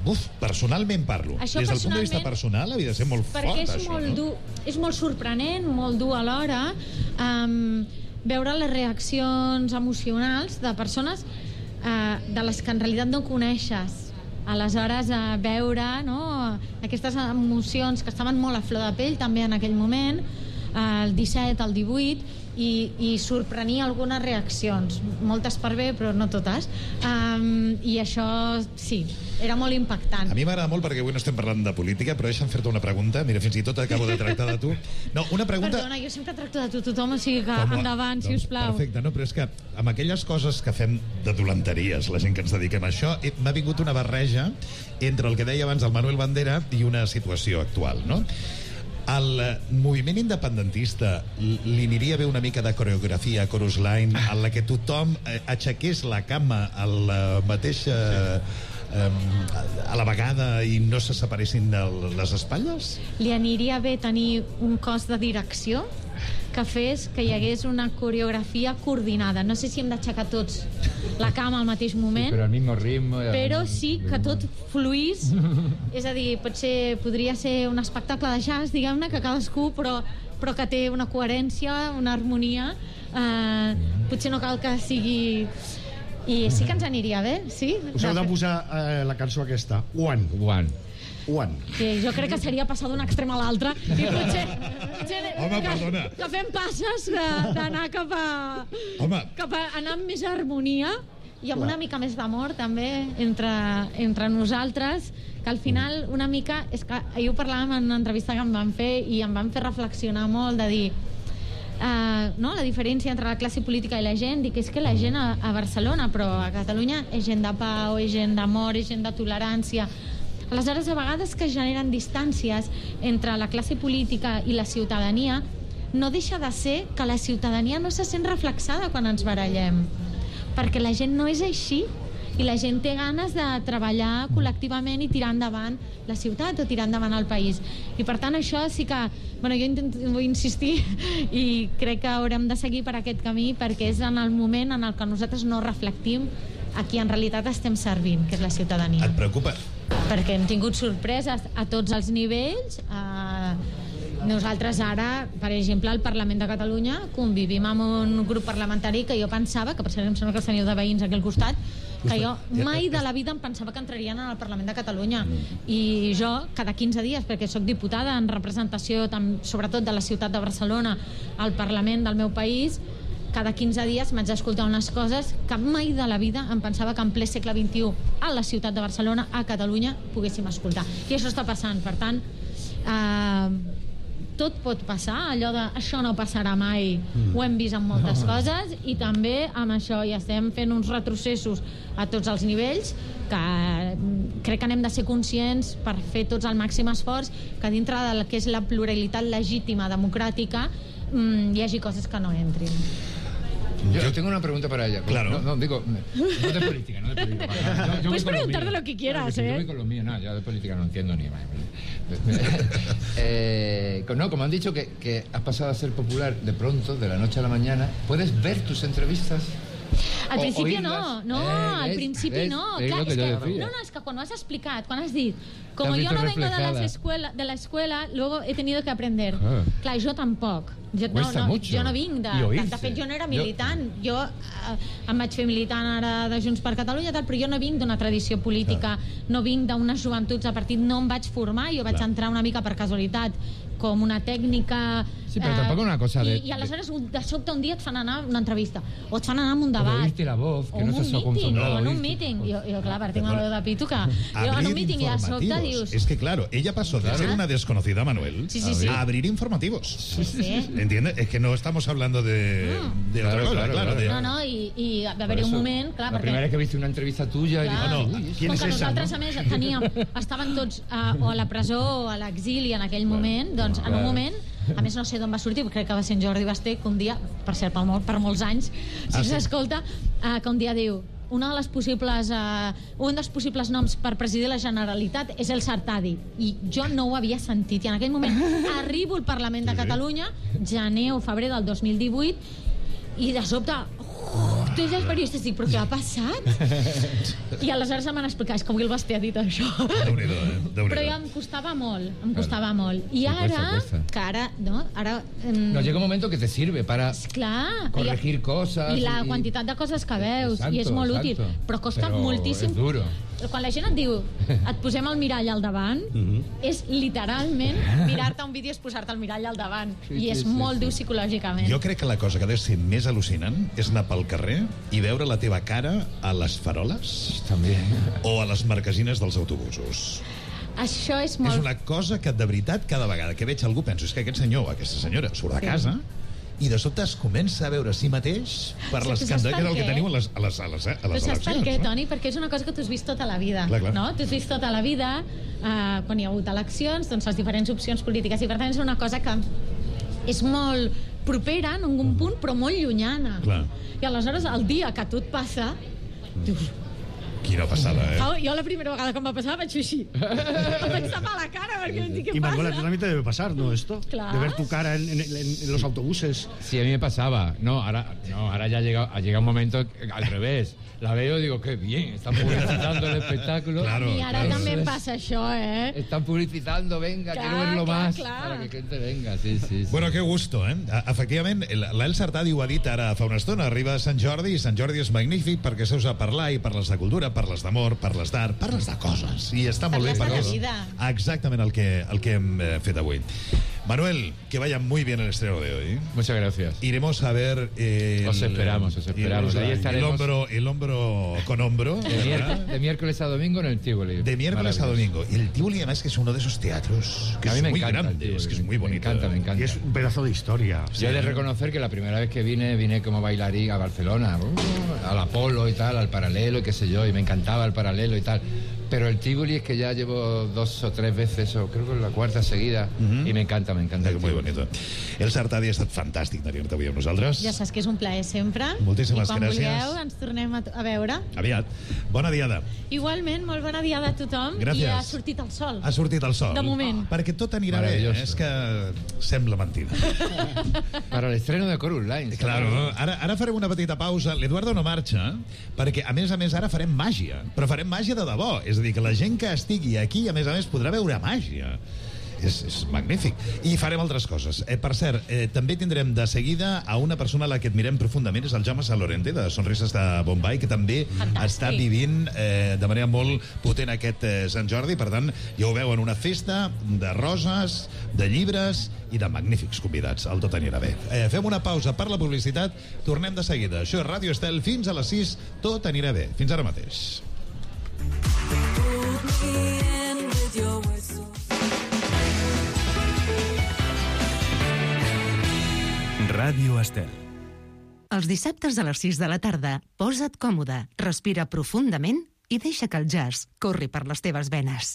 Uf, personalment parlo. Això Des del punt de vista personalment, personal havia de ser molt perquè fort, és això, molt no? dur, és molt sorprenent, molt dur alhora, um, veure les reaccions emocionals de persones uh, de les que en realitat no coneixes. Aleshores, uh, veure no, aquestes emocions que estaven molt a flor de pell també en aquell moment, uh, el disset, el divuit, i, i sorprenia algunes reaccions, moltes per bé però no totes, um, i això sí, era molt impactant. A mi m'agrada molt perquè avui no estem parlant de política, però deixa'm fer-te una pregunta. Mira, fins i tot acabo de tractar de tu. No, una pregunta... Perdona, jo sempre tracto de tu tothom, o sigui que Com, endavant, doncs, si us plau. Perfecte, no, però és que amb aquelles coses que fem de dolenteries, la gent que ens dediquem a això, eh, m'ha vingut una barreja entre el que deia abans el Manuel Bandera i una situació actual, no? Al moviment independentista li aniria bé una mica de coreografia a Chorus Line en la que tothom aixequés la cama a la mateixa a la vegada i no se separessin les espatlles? Li aniria bé tenir un cos de direcció que fes que hi hagués una coreografia coordinada. No sé si hem d'aixecar tots la cama al mateix moment, sí, però al mismo ritmo, però sí que tot fluís. És a dir, potser podria ser un espectacle de jazz, diguem-ne, que cadascú, però, però que té una coherència, una harmonia. Eh, potser no cal que sigui... I sí que ens aniria bé, sí. Us heu de posar eh, la cançó aquesta, One. One. One. Sí, jo crec que seria passar d'un extrem a l'altre i potser, potser Home, que, perdona. que fem passes d'anar cap a Home. cap a anar amb més harmonia i amb una mica més d'amor també entre, entre nosaltres, que al final una mica, és que ahir ho parlàvem en una entrevista que em van fer i em van fer reflexionar molt de dir Uh, no? la diferència entre la classe política i la gent, dic, és que la gent a, a Barcelona, però a Catalunya és gent de pau, és gent d'amor, és gent de tolerància. Aleshores, a vegades que es generen distàncies entre la classe política i la ciutadania, no deixa de ser que la ciutadania no se sent reflexada quan ens barallem, perquè la gent no és així i la gent té ganes de treballar col·lectivament i tirar endavant la ciutat o tirar endavant el país. I per tant això sí que, bueno, jo intento, vull insistir i crec que haurem de seguir per aquest camí perquè és en el moment en el que nosaltres no reflectim a qui en realitat estem servint, que és la ciutadania. Et preocupa? Perquè hem tingut sorpreses a tots els nivells. Eh, nosaltres ara, per exemple, al Parlament de Catalunya convivim amb un grup parlamentari que jo pensava, que per cert em sembla que els teniu de veïns aquí al costat, que jo mai de la vida em pensava que entrarien al Parlament de Catalunya. I jo, cada quinze dies, perquè sóc diputada en representació tam, sobretot de la ciutat de Barcelona al Parlament del meu país, cada quinze dies m'haig d'escoltar unes coses que mai de la vida em pensava que en ple segle vint-i-u a la ciutat de Barcelona, a Catalunya, poguéssim escoltar. I això està passant, per tant... Eh, tot pot passar, allò de això no passarà mai, mm. ho hem vist en moltes no. coses, i també amb això ja estem fent uns retrocessos a tots els nivells, que crec que n'hem de ser conscients per fer tots el màxim esforç, que dintre del que és la pluralitat legítima democràtica mmm, hi hagi coses que no entrin. Yo, yo tengo una pregunta para ella. Claro. No, no, digo, no de política, no de política. Yo, yo Puedes preguntar de lo que quieras, claro, ¿eh? Yo voy con lo mío, no, yo de política no entiendo ni más. eh, no, como han dicho que, que has pasado a ser popular de pronto, de la noche a la mañana, ¿puedes ver tus entrevistas? Al O principi oírlas. no, no, Eh, al ves, principi ves, no. es Clar, lo que és yo que, decía. no, no, es que cuando has explicat, quan has dit, como Te has yo no visto vengo de la reflejada. escuela, de la escuela, luego he tenido que aprender. Ah. Clar, jo tampoc. Jo, no, Cuesta no, mucho. jo no vinc de... I De, oírse. de fet, jo no era militant. Jo, jo eh, em vaig fer militant ara de Junts per Catalunya, tal, però jo no vinc d'una tradició política, clar. No vinc d'unes joventuts a partit, no em vaig formar, jo vaig clar. entrar una mica per casualitat, com una tècnica... Sí, però tampoc una cosa de... I, i aleshores, de sobte, un dia et fan anar a una entrevista, o et fan anar a un debat. O oírte la voz, que o no un estàs meeting, acostumbrado o a en un oírte. meeting. Jo, jo clar, perquè tinc la veu de pito que... Jo, en un meeting i de sobte dius... Es que claro, ella pasó de Claro. ser una desconocida, Manuel, Sí, sí, sí. a abrir informativos. Sí, sí. ¿Entiendes? Es que no estamos hablando de, Mm. de otra Claro, cosa, claro, claro. claro. de- No, no, i, i va Por haver-hi un eso, moment, clar, la perquè... primera vez que viste una entrevista tuya y Clar. dices, No, no, uy, ¿quién Com es que esa, nosaltres, no? a més, teníem, estaven tots uh, o a la presó o a l'exili en aquell moment, doncs en un Claro. moment, a més no sé d'on va sortir, crec que va ser en Jordi Basté, que un dia, per cert, per, molt, per molts anys, si Ah, sí? s'escolta, uh, que un dia diu una de les possibles, uh, un dels possibles noms per presidir la Generalitat és el Sartadi, i jo no ho havia sentit, i en aquell moment arribo al Parlament de Catalunya, gener o febrer del dos mil divuit, i de sobte, oh, tu ets periodista, dic, però què ha passat? I aleshores em van explicar, és que avui el Basté ha dit això. Déu-n'hi-do, eh? Déu-n'hi-do. Però ja em costava molt, em costava molt. I Sí, ara, cuesta, cuesta. que ara, no, ara... em, No, llega un momento que te sirve para Clar, corregir i, coses. i la i- quantitat de coses que veus, Exacto, i és molt exacto. útil, però costa Però moltíssim. és duro. Quan la gent et diu, et posem el mirall al davant, és literalment mirar-te un vídeo i és posar-te el mirall al davant. Sí, I és sí, sí, molt sí. dur psicològicament. Jo crec que la cosa que deu ser més al·lucinant és anar pel carrer i veure la teva cara a les faroles també o a les marquesines dels autobusos. Això és molt... És una cosa que, de veritat, cada vegada que veig algú penso, és que aquest senyor o aquesta senyora surt de Sí. casa i de sobte es comença a veure a si mateix per les Saps candelles per del que què? teniu a les, a les, a les, a Però les saps per eleccions. què, no? Toni? Perquè és una cosa que tu has vist tota la vida. Clar, clar. No? Tu has vist tota la vida, eh, quan hi ha hagut eleccions, doncs les diferents opcions polítiques, i per tant és una cosa que és molt propera en algun punt, però molt llunyana. Clar. I aleshores, el dia que tot passa, dius... Quina passada, eh? Fa- Jo la primera vegada que em va passar vaig fer així. Em vaig tapar la cara perquè no sé què Y Margola, a ti passa. también te debe pasar, ¿no? Esto. Claro. De ver tu cara en, en- en- en los autobuses. Sí, a mí me pasaba. No, ahora, no, ahora ya llega, ha llegado un momento que, al revés. La veo y digo, qué bien, están publicitando el espectáculo. Claro, I ara claro. també em passa això, eh? Están publicitando, venga, Clar, quiero verlo clar, más. clar. Para que gente venga, sí, sí. sí. Bueno, qué gusto, eh? Efectivament, l'Elsa Artadi ho ha dit ara fa una estona, arriba Sant Jordi, i Sant Jordi és magnífic perquè seus a parlar, i parles de cultura, parles d'amor, parles d'art, parles de coses, i està molt bé. Parles de la parles- vida. Exactament el que, el que hem eh, fet avui. Manuel, que vaya muy bien el estreno de hoy. Muchas gracias. Iremos a ver... eh, Os el- esperamos, os esperamos. El, Ahí el estaremos. hombro, el hombro con hombro. De, ¿verdad? miércoles, de miércoles a domingo en el Tivoli. De miércoles a Maravilloso. domingo. Y el Tivoli, además, que es uno de esos teatros que A mí es me muy encanta el grande, Tivoli, es que es muy me bonito. encanta, me encanta. Y es un pedazo de historia. Yo he de reconocer que la primera vez que vine, vine como bailarín a Barcelona, uh, al Apolo y tal, al Paralelo y qué sé yo, y me encantaba el Paralelo y tal. Pero el Tivoli es que ya llevo dos o tres veces, o creo que es la cuarta seguida, Mhm. y me encanta, me encanta. el Muy Tívoli. bonito. El Sartadi ha estat fantàstic tenir-te avui amb nosaltres. Ja saps que és un plaer sempre. Moltíssimes I quan gràcies. vulgueu ens tornem a, a veure. Aviat. Bona diada. Igualment, molt bona diada a tothom. Gràcies. I ha sortit el sol. Ha sortit el sol. De moment. Perquè tot anirà bé. Maravilloso. És que sembla mentida. Para el estreno de Chorus Line. Claro, ara, ara farem una petita pausa. L'Eduardo no marxa, perquè, a més a més, ara farem màgia. Però farem màgia de debò. És a dir, que la gent que estigui aquí, a més a més, podrà veure màgia. És, és magnífic. I farem altres coses. Eh, per cert, eh, també tindrem de seguida a una persona a la que admirem profundament, és el Jaume Salorente, de Sonrises de Bombay, que també Fantàstic. està vivint eh, de manera molt potent aquest eh, Sant Jordi. Per tant, ja ho veuen, una festa de roses, de llibres i de magnífics convidats. El tot anirà bé. Eh, fem una pausa per la publicitat, tornem de seguida. Això és Ràdio Estel, fins a les sis, tot anirà bé. Fins ara mateix. Ràdio Estel. Els dissabtes a les sis de la tarda, posa't còmode, respira profundament i deixa que el jazz corri per les teves venes.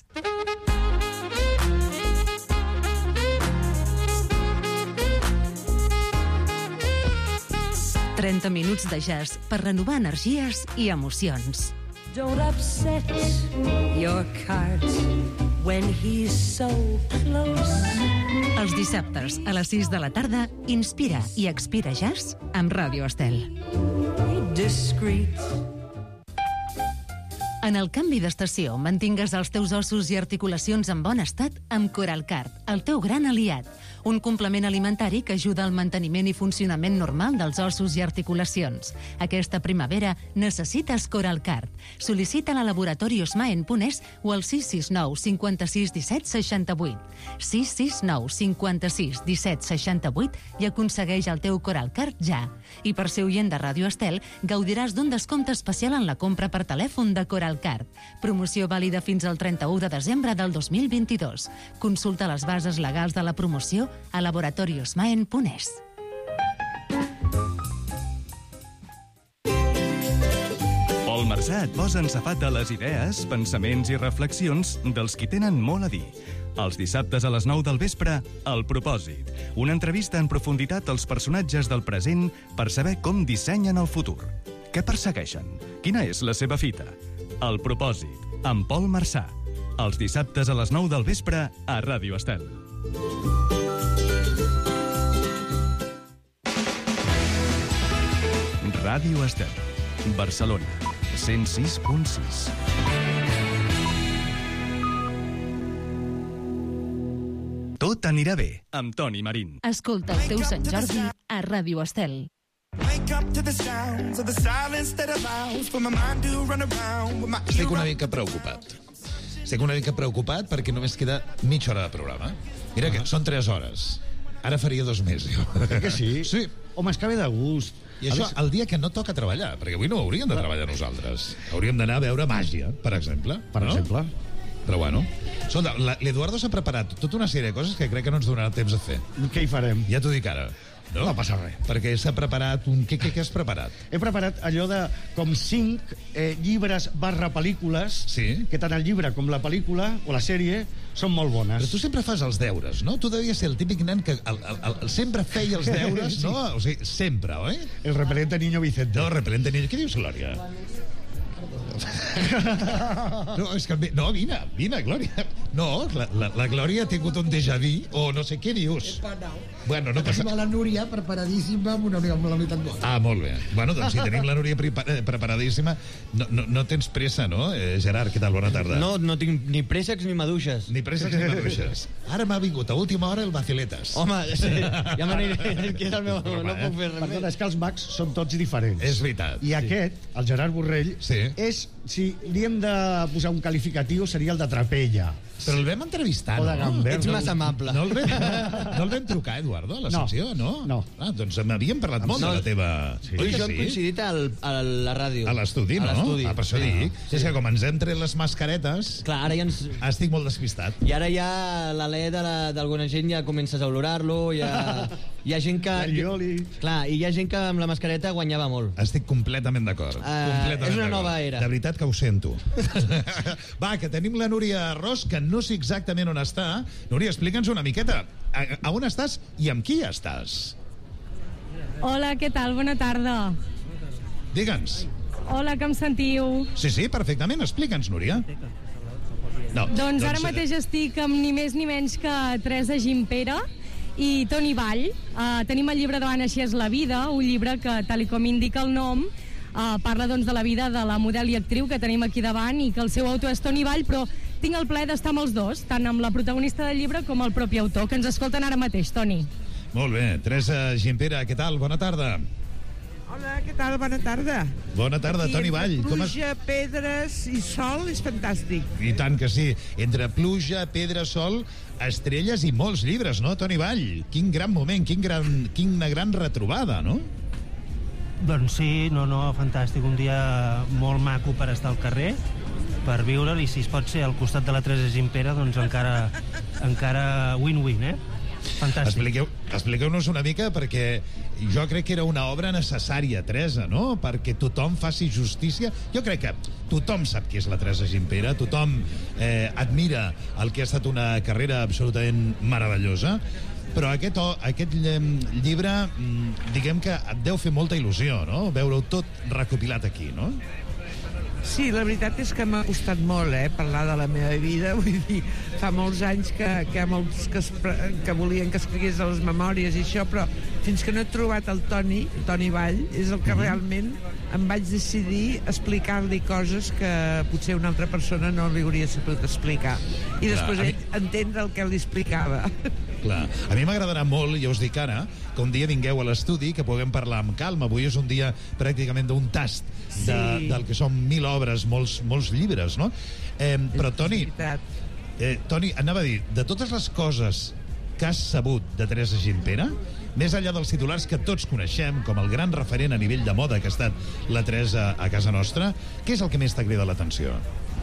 trenta minuts de jazz per renovar energies i emocions. Don't upset your cart when he's so close. Els dissabtes a les sis de la tarda, inspira i expira jazz amb Ràdio Estel. Discreet. En el canvi d'estació, mantingues els teus ossos i articulacions en bon estat amb Coralcart, el teu gran aliat. Un complement alimentari que ajuda al manteniment i funcionament normal dels ossos i articulacions. Aquesta primavera necessites Coralcart. Sol·licita-la a Laboratori Osmaen Punès o al sis sis nou cinquanta-sis disset seixanta-vuit. sis sis nou cinquanta-sis disset seixanta-vuit i aconsegueix el teu Coralcart ja. I per ser oient de Ràdio Estel, gaudiràs d'un descompte especial en la compra per telèfon de Coralcart. Promoció vàlida fins al trenta-u de desembre del dos mil vint-i-dos. Consulta les bases legals de la promoció a Laboratori Osmaen Punès. Pol Marsà et posa en safat de les idees, pensaments i reflexions dels qui tenen molt a dir. Els dissabtes a les nou del vespre, El Propòsit. Una entrevista en profunditat als personatges del present per saber com dissenyen el futur. Què persegueixen? Quina és la seva fita? El Propòsit, amb Pol Marsà. Els dissabtes a les nou del vespre a Ràdio Estel. Ràdio Estel. Barcelona, cent sis punt sis. Tot anirà bé amb Toni Marín. Escolta el teu Sant Jordi a Ràdio Estel. Estic una mica preocupat. Estic una mica preocupat perquè només queda mitja hora de programa. Mira que són tres hores. Ara faria dos més, jo. Que sí? Sí. Home, es que ve de gust. I això el dia que no toca treballar, perquè avui no hauríem de treballar nosaltres. Hauríem d'anar a veure màgia, per exemple. Per no? exemple. Però bueno. Escolta, l'Eduardo s'ha preparat tota una sèrie de coses que crec que no ens donarà temps a fer. Què hi farem? Ja t'ho dic ara. No, no passa res. Perquè s'ha preparat un... Què, què, què has preparat? He preparat allò de com cinc eh, llibres barra pel·lícules, sí? Que tant el llibre com la pel·lícula o la sèrie són molt bones. Però tu sempre fas els deures, no? Tu devies ser el típic nen que el, el, el, sempre feia els deures, sí. No? O sigui, sempre, oi? El repelente niño Vicente. No, el repelente niño... Què dius, Glòria? No, és que... No, vine, vine, Glòria. No, la, la, la Glòria ha tingut un déjà vu, o no sé què dius. Bueno, no passa... Tenim la Núria preparadíssima amb una amb la meitat bona. Ah, molt bé. Bueno, doncs si tenim la Núria preparadíssima, no, no, no tens pressa, no? Eh, Gerard, què tal? Bona tarda. No, no tinc ni préssecs ni maduixes. Ni préssecs ni maduixes. Ara m'ha vingut a última hora el Baciletas. Home, sí, ja m'aniré, que és el meu... No puc fer res més. Perdona, és que els Macs són tots diferents. És veritat. I aquest, el Gerard Borrell, sí. És, si li hem de posar un qualificatiu, seria el de trapella. Però el vam entrevistar, o de no? Gambert. Ets massa amable. No el vam, no el vam trucar, Eduardo, a la secció, no? No. Ah, doncs m'havíem parlat molt no. de la teva... Sí. Oi, jo hem coincidit al, a la ràdio. A l'estudi, no? Ah, per això dic. Sí. És que com ens hem tret les mascaretes... Clar, ara ja ens... Estic molt despistat. I ara ja l'alè d'alguna gent ja comences a olorar-lo, ja... Hi ha gent que... Allioli. Clar, i hi ha gent que amb la mascareta guanyava molt. Estic completament d'acord. Uh, és una nova era. De veritat que ho sento. Va, que tenim la Núria Ros, que no sé exactament on està. Núria, explica'ns una miqueta. A, a on estàs i amb qui estàs? Hola, què tal? Bona tarda. Digue'ns. Hola, que em sentiu? Sí, sí, perfectament. Explica'ns, Núria. No, doncs, doncs ara eh... mateix estic amb ni més ni menys que Teresa Gimpera i Toni Vall. Uh, tenim el llibre Davant així és la vida, un llibre que, tal i com indica el nom, uh, parla doncs, de la vida de la model i actriu que tenim aquí davant i que el seu autor és Toni Vall, però tinc el plaer d'estar amb els dos, tant amb la protagonista del llibre com el propi autor, que ens escolten ara mateix, Toni. Molt bé. Teresa Gimpera, què tal? Bona tarda. Hola, què tal? Bona tarda. Bona tarda, aquí, Toni Vall. Pluja, com es... pedres i sol és fantàstic. I tant que sí. Entre pluja, pedra, sol, estrelles i molts llibres, no, Toni Vall? Quin gran moment, quin gran, quina gran retrobada, no? Doncs sí, no, no, fantàstic. Un dia molt maco per estar al carrer, per viure'l, i si es pot ser al costat de la Teresa Gimpera, doncs encara, encara win-win, eh? Fantàstic. Expliqueu, expliqueu-nos una mica, perquè jo crec que era una obra necessària, Teresa, no? Perquè tothom faci justícia. Jo crec que tothom sap qui és la Teresa Gimpera, tothom eh, admira el que ha estat una carrera absolutament meravellosa, però aquest, aquest llibre, diguem que et deu fer molta il·lusió, no? Veure-ho tot recopilat aquí, no? Sí, la veritat és que m'ha costat molt, eh, parlar de la meva vida. Vull dir, fa molts anys que, que hi ha molts que, es, que volien que escrigués a les memòries i això, però fins que no he trobat el Toni, el Toni Vall, és el que mm-hmm. realment em vaig decidir explicar-li coses que potser una altra persona no li hauria sabut explicar. I després Clar, mi... entendre el que li explicava. Clar. A mi m'agradarà molt, ja us dic ara, que un dia vingueu a l'estudi, que puguem parlar amb calma. Avui és un dia pràcticament d'un tast de, sí. del que són mil obres, molts, molts llibres, no? Eh, però, Toni, eh, Toni, anava a dir, de totes les coses que has sabut de Teresa Gimpera, més enllà dels titulars que tots coneixem com el gran referent a nivell de moda que ha estat la Teresa a casa nostra, què és el que més t'ha cridat l'atenció?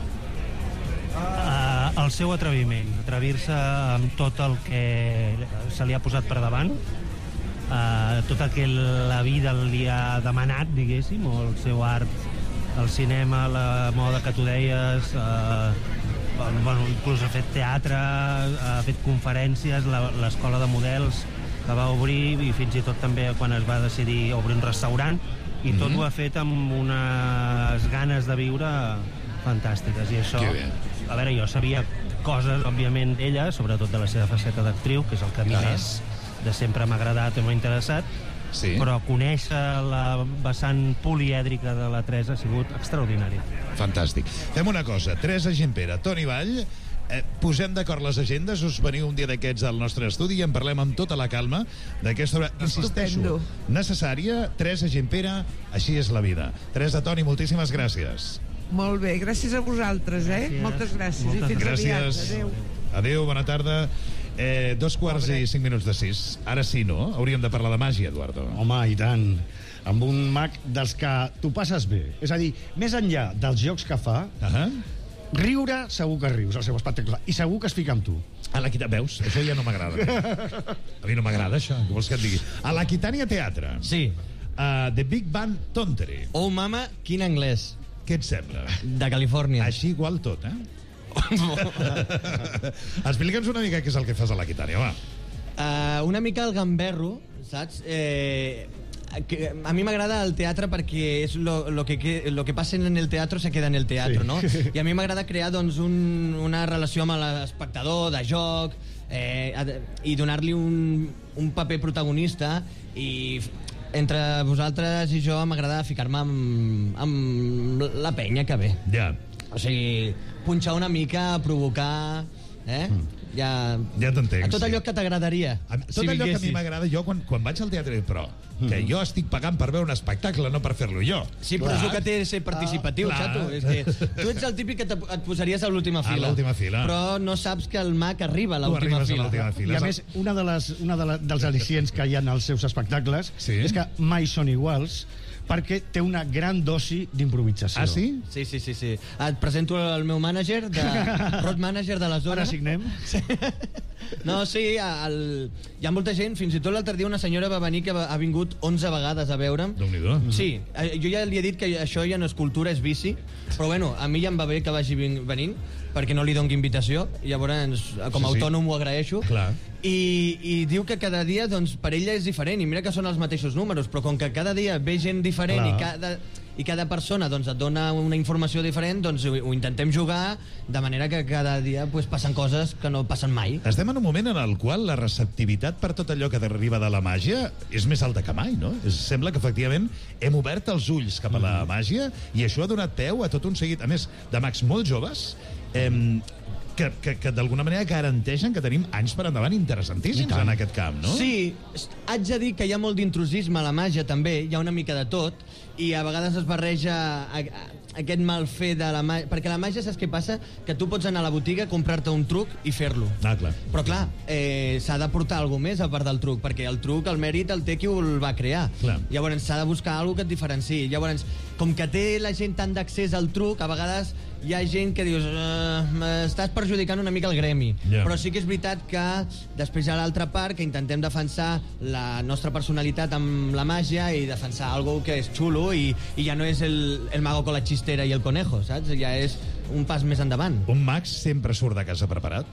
Uh, el seu atreviment, atrevir-se amb tot el que se li ha posat per davant, uh, tot el que la vida li ha demanat, diguéssim, o el seu art, el cinema, la moda que tu deies, uh, bueno, inclús ha fet teatre, ha fet conferències, l'escola de models que va obrir, i fins i tot també quan es va decidir obrir un restaurant, i mm-hmm. tot ho ha fet amb unes ganes de viure fantàstiques, i això, a veure, jo sabia coses, òbviament, d'ella, sobretot de la seva faceta d'actriu, que és el que a mi més de sempre m'ha agradat i m'ha interessat, Sí. però conèixer la vessant polièdrica de la Teresa ha sigut extraordinari. Fantàstic. Fem una cosa, Teresa Gimpera, Toni Vall, eh, posem d'acord les agendes, us veniu un dia d'aquests al nostre estudi i en parlem amb tota la calma d'aquesta hora, insisteixo, necessària. Teresa Gimpera, així és la vida. Teresa, Toni, moltíssimes gràcies. Molt bé, gràcies a vosaltres, eh? Gràcies. Moltes gràcies. Moltes I fins gràcies. aviat. Adéu. Adéu, bona tarda. Eh, dos quarts i cinc minuts de sis. Ara sí, no? Hauríem de parlar de màgia, Eduardo. Home, i tant. Amb un mag dels que tu passes bé. És a dir, més enllà dels jocs que fa, uh -huh. riure segur que rius al seu espectacle. I segur que es fica amb tu. A l'Aquitània, veus? Això ja no m'agrada. A mi no m'agrada, això. Què vols que et digui? A l'Aquitània Teatre. Sí. Uh, The Big Band Tontery. Oh, mama, quin anglès. Què et sembla? De Califòrnia. Així igual tot, eh? Explica'ns una mica què és el que fas a l'Aquitània, va. Uh, una mica el gamberro, saps? Eh, que a mi m'agrada el teatre perquè és lo, lo, que, lo que passa en el teatre se queda en el teatre, Sí. no? I a mi m'agrada crear doncs, un, una relació amb l'espectador, de joc, eh, i donar-li un, un paper protagonista, i entre vosaltres i jo m'agrada ficar-me amb, amb la penya que ve. Ja. O sigui, punxar una mica, provocar... Eh? Mm. Ja, ja t'entenc. A tot allò que t'agradaria. Tot si allò que a mi vinguessis. m'agrada, jo quan, quan vaig al teatre, però que jo estic pagant per veure un espectacle, no per fer-lo jo. Sí, però és el que té de ser participatiu, Ah, xato. És que tu ets el típic que te- et posaries a l'última A fila. l'última fila. Però no saps que el mag arriba a Tu l'última arribes a fila. l'última fila. I a més, una de les, una de la, dels al·licients que hi ha als seus espectacles Sí. és que mai són iguals, perquè té una gran dosi d'improvisació. Ah, sí? Sí, sí, sí, sí. Et presento el meu mànager, de, road manager de la zona. Ara signem. Sí. No, sí, el, hi ha molta gent, fins i tot l'altre dia una senyora va venir que va- ha vingut onze vegades a veure'm. Déu-n'hi-do. Sí, eh, jo ja li he dit que això ja no és cultura, és vici, però bueno, a mi ja em va bé que vagi vin- venint, perquè no li doni invitació, i llavors com a Sí, sí. autònom ho agraeixo. Clar. I, i diu que cada dia doncs, per ella és diferent, i mira que són els mateixos números, però com que cada dia ve gent diferent Clar. i cada, i cada persona doncs, et dona una informació diferent, doncs ho, ho intentem jugar de manera que cada dia pues, passen coses que no passen mai. Estem en un moment en el qual la receptivitat per tot allò que deriva de la màgia és més alta que mai, no? És, sembla que efectivament hem obert els ulls cap a la màgia i això ha donat peu a tot un seguit, a més, de mags molt joves, eh, que, que, que d'alguna manera garanteixen que tenim anys per endavant interessantíssims en aquest camp, no? Sí, haig de dir que hi ha molt d'intrusisme a la màgia també, hi ha una mica de tot, i a vegades es barreja a, a, aquest mal fer de la màgia, perquè la màgia saps què passa? Que tu pots anar a la botiga, comprar-te un truc i fer-lo. Ah, clar. Però clar, eh, s'ha de portar alguna més a part del truc, perquè el truc, el mèrit, el té qui el va crear. Clar. Llavors s'ha de buscar alguna que et diferenciï. Llavors, com que té la gent tant d'accés al truc, a vegades hi ha gent que dius uh, estàs perjudicant una mica el gremi. Ja. Però sí que és veritat que després hi ha l'altra part, que intentem defensar la nostra personalitat amb la màgia i defensar algo que és xulo i, i ja no és el, el mago con la chistera i el conejo, saps? Ja és un pas més endavant. Un mag sempre surt de casa preparat?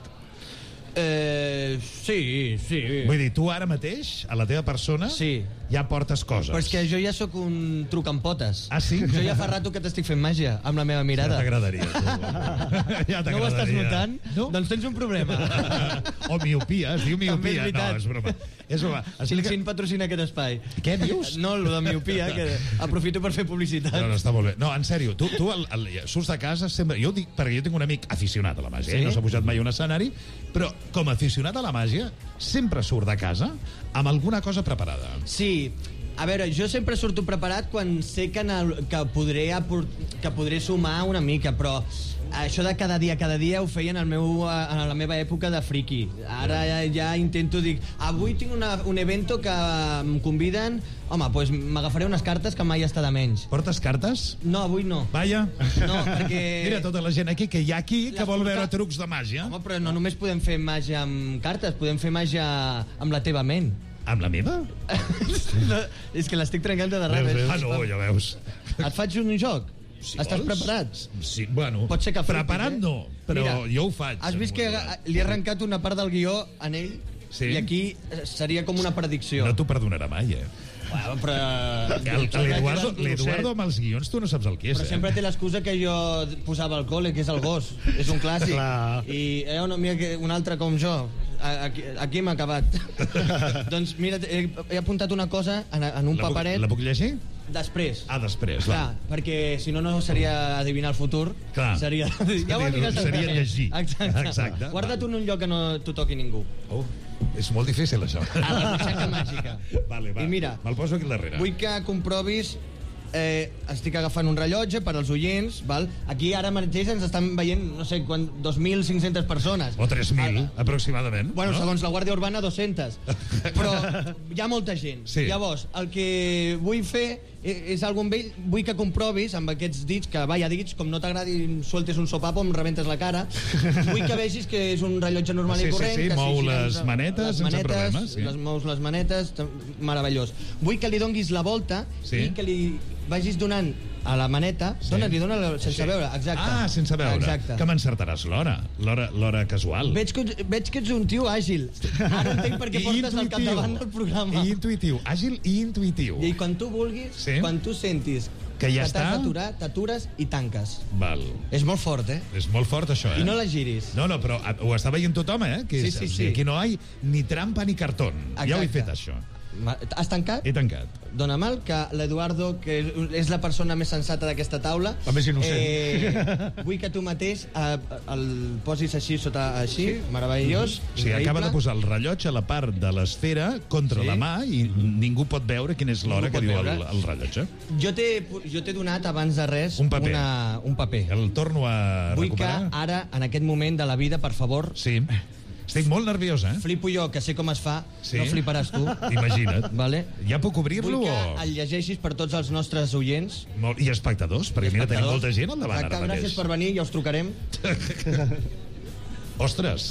Eh, sí, sí. Vull dir, tu ara mateix, a la teva persona, sí. ja portes coses. Però és que jo ja sóc un truc amb potes. Ah, sí? Jo ja fa rato que t'estic fent màgia amb la meva mirada. Ja t'agradaria, tu. Ja No ho estàs t'agradaria. notant? No? Doncs tens un problema. O miopia, es diu També és miopia. veritat. No, és broma. És broma. Xin, xin patrocina aquest espai. Què dius? No, lo de miopia, que aprofito per fer publicitat. No, no, està molt bé. No, en sèrio, tu, tu el, el, surts de casa sempre... Jo ho dic perquè jo tinc un amic aficionat a la màgia, Sí? eh? No s'ha pujat mai a un escenari, però com a aficionat a la màgia sempre surt de casa amb alguna cosa preparada. Sí, a veure, jo sempre surto preparat quan sé que, en el, que, podré, aport, que podré sumar una mica, però això de cada dia, cada dia ho feia en, el meu, en la meva època de friki. Ara ja, ja intento dir, avui tinc una, un evento que em conviden, home, doncs pues m'agafaré unes cartes que mai està de menys. Portes cartes? No, avui no. Vaya. No, perquè... Mira tota la gent aquí, que hi ha aquí, que Les vol porta- veure trucs de màgia. Home, però no només podem fer màgia amb cartes, podem fer màgia amb la teva ment. Amb la meva? No, és que l'estic trencant de darrere. Veus, veus? Ah, no, ja veus. Et faig un joc? Si Estàs vols. preparat? Sí, bueno, Pot ser que flipis, preparat eh? no, però Mira, jo ho faig. Has vist que li he arrencat una part del guió en ell? Sí. I aquí seria com una predicció. No t'ho perdonarà mai, eh? Bueno, però... El- L'Eduardo l'Eduardo amb els guions tu no saps el que és, Però eh? sempre té l'excusa que jo posava al col·le, que és el gos. És un clàssic. Clar. I eh, no, mira, que un altre com jo. aquí, aquí m'ha acabat. Doncs mira, he, he apuntat una cosa en, en un la puc, paperet. La puc llegir? Després. Ah, després, clar. Perquè si no, no seria adivinar el futur. Clar. Seria, ja ho aniràs a seria llegir. Exacte. Exacte. Guarda't en un lloc que no t'ho toqui ningú. Oh, és molt difícil, això. A la butxaca màgica. Vale, va. I mira, me'l poso aquí darrere. Vull que comprovis... Eh, estic agafant un rellotge per als oients, val? Aquí ara mateix ens estan veient, no sé, quan, dos mil cinc-centes persones. O tres mil, ah, aproximadament. Bueno, no? segons la Guàrdia Urbana, dos-centes. Però hi ha molta gent. Sí. Llavors, el que vull fer és algun vell, vull que comprovis amb aquests dits, que vaya dits, com no t'agradi sueltes un sopapo, em rebentes la cara. Vull que vegis que és un rellotge normal sí, i corrent. Sí, sí, que mou si les girem, manetes, les sense manetes problemes. Sí. Les mous les manetes, meravellós. Vull que li donguis la volta sí. i que li vagis donant a la maneta, sí. dona-li, dona-li sense sí. veure, exacte. Ah, sense veure. Exacte. Que m'encertaràs l'hora, l'hora casual. Veig que, veig que ets un tio àgil. Ara entenc per què portes al capdavant del programa. I intuitiu, àgil i intuitiu. I quan tu vulguis, sí. quan tu sentis que ja que t'has d'aturar, t'atures i tanques. Val. És molt fort, eh? És molt fort, això, eh? I no la giris. No, no, però ho està veient tothom, eh? Que és, sí, sí, o sigui, sí. aquí no hi ha ni trampa ni cartón. Exacte. Ja ho he fet, això. Has tancat? He tancat. Dona mal que l'Eduardo, que és la persona més sensata d'aquesta taula, a més innocent. Eh, vull que tu mateix eh, el posis així, sota així, sí. meravellós. Sí, increïble. Acaba de posar el rellotge a la part de l'esfera contra sí. la mà i ningú pot veure quina és l'hora que diu el, el rellotge. Jo t'he donat abans de res un paper. Una, un paper. El torno a vull recuperar. Vull que ara, en aquest moment de la vida, per favor... Sí. Estic molt nerviós, eh? Flipo jo, que sé com es fa, sí? No fliparàs tu. Imagina't. Vale? Ja puc obrir-lo o...? Vull que o... el llegeixis per tots els nostres oients. Molt... I espectadors, perquè I mira, espectadors. Tenim molta gent al davant. Exacte, ara mateix. Gràcies per venir, ja us trucarem. Ostres,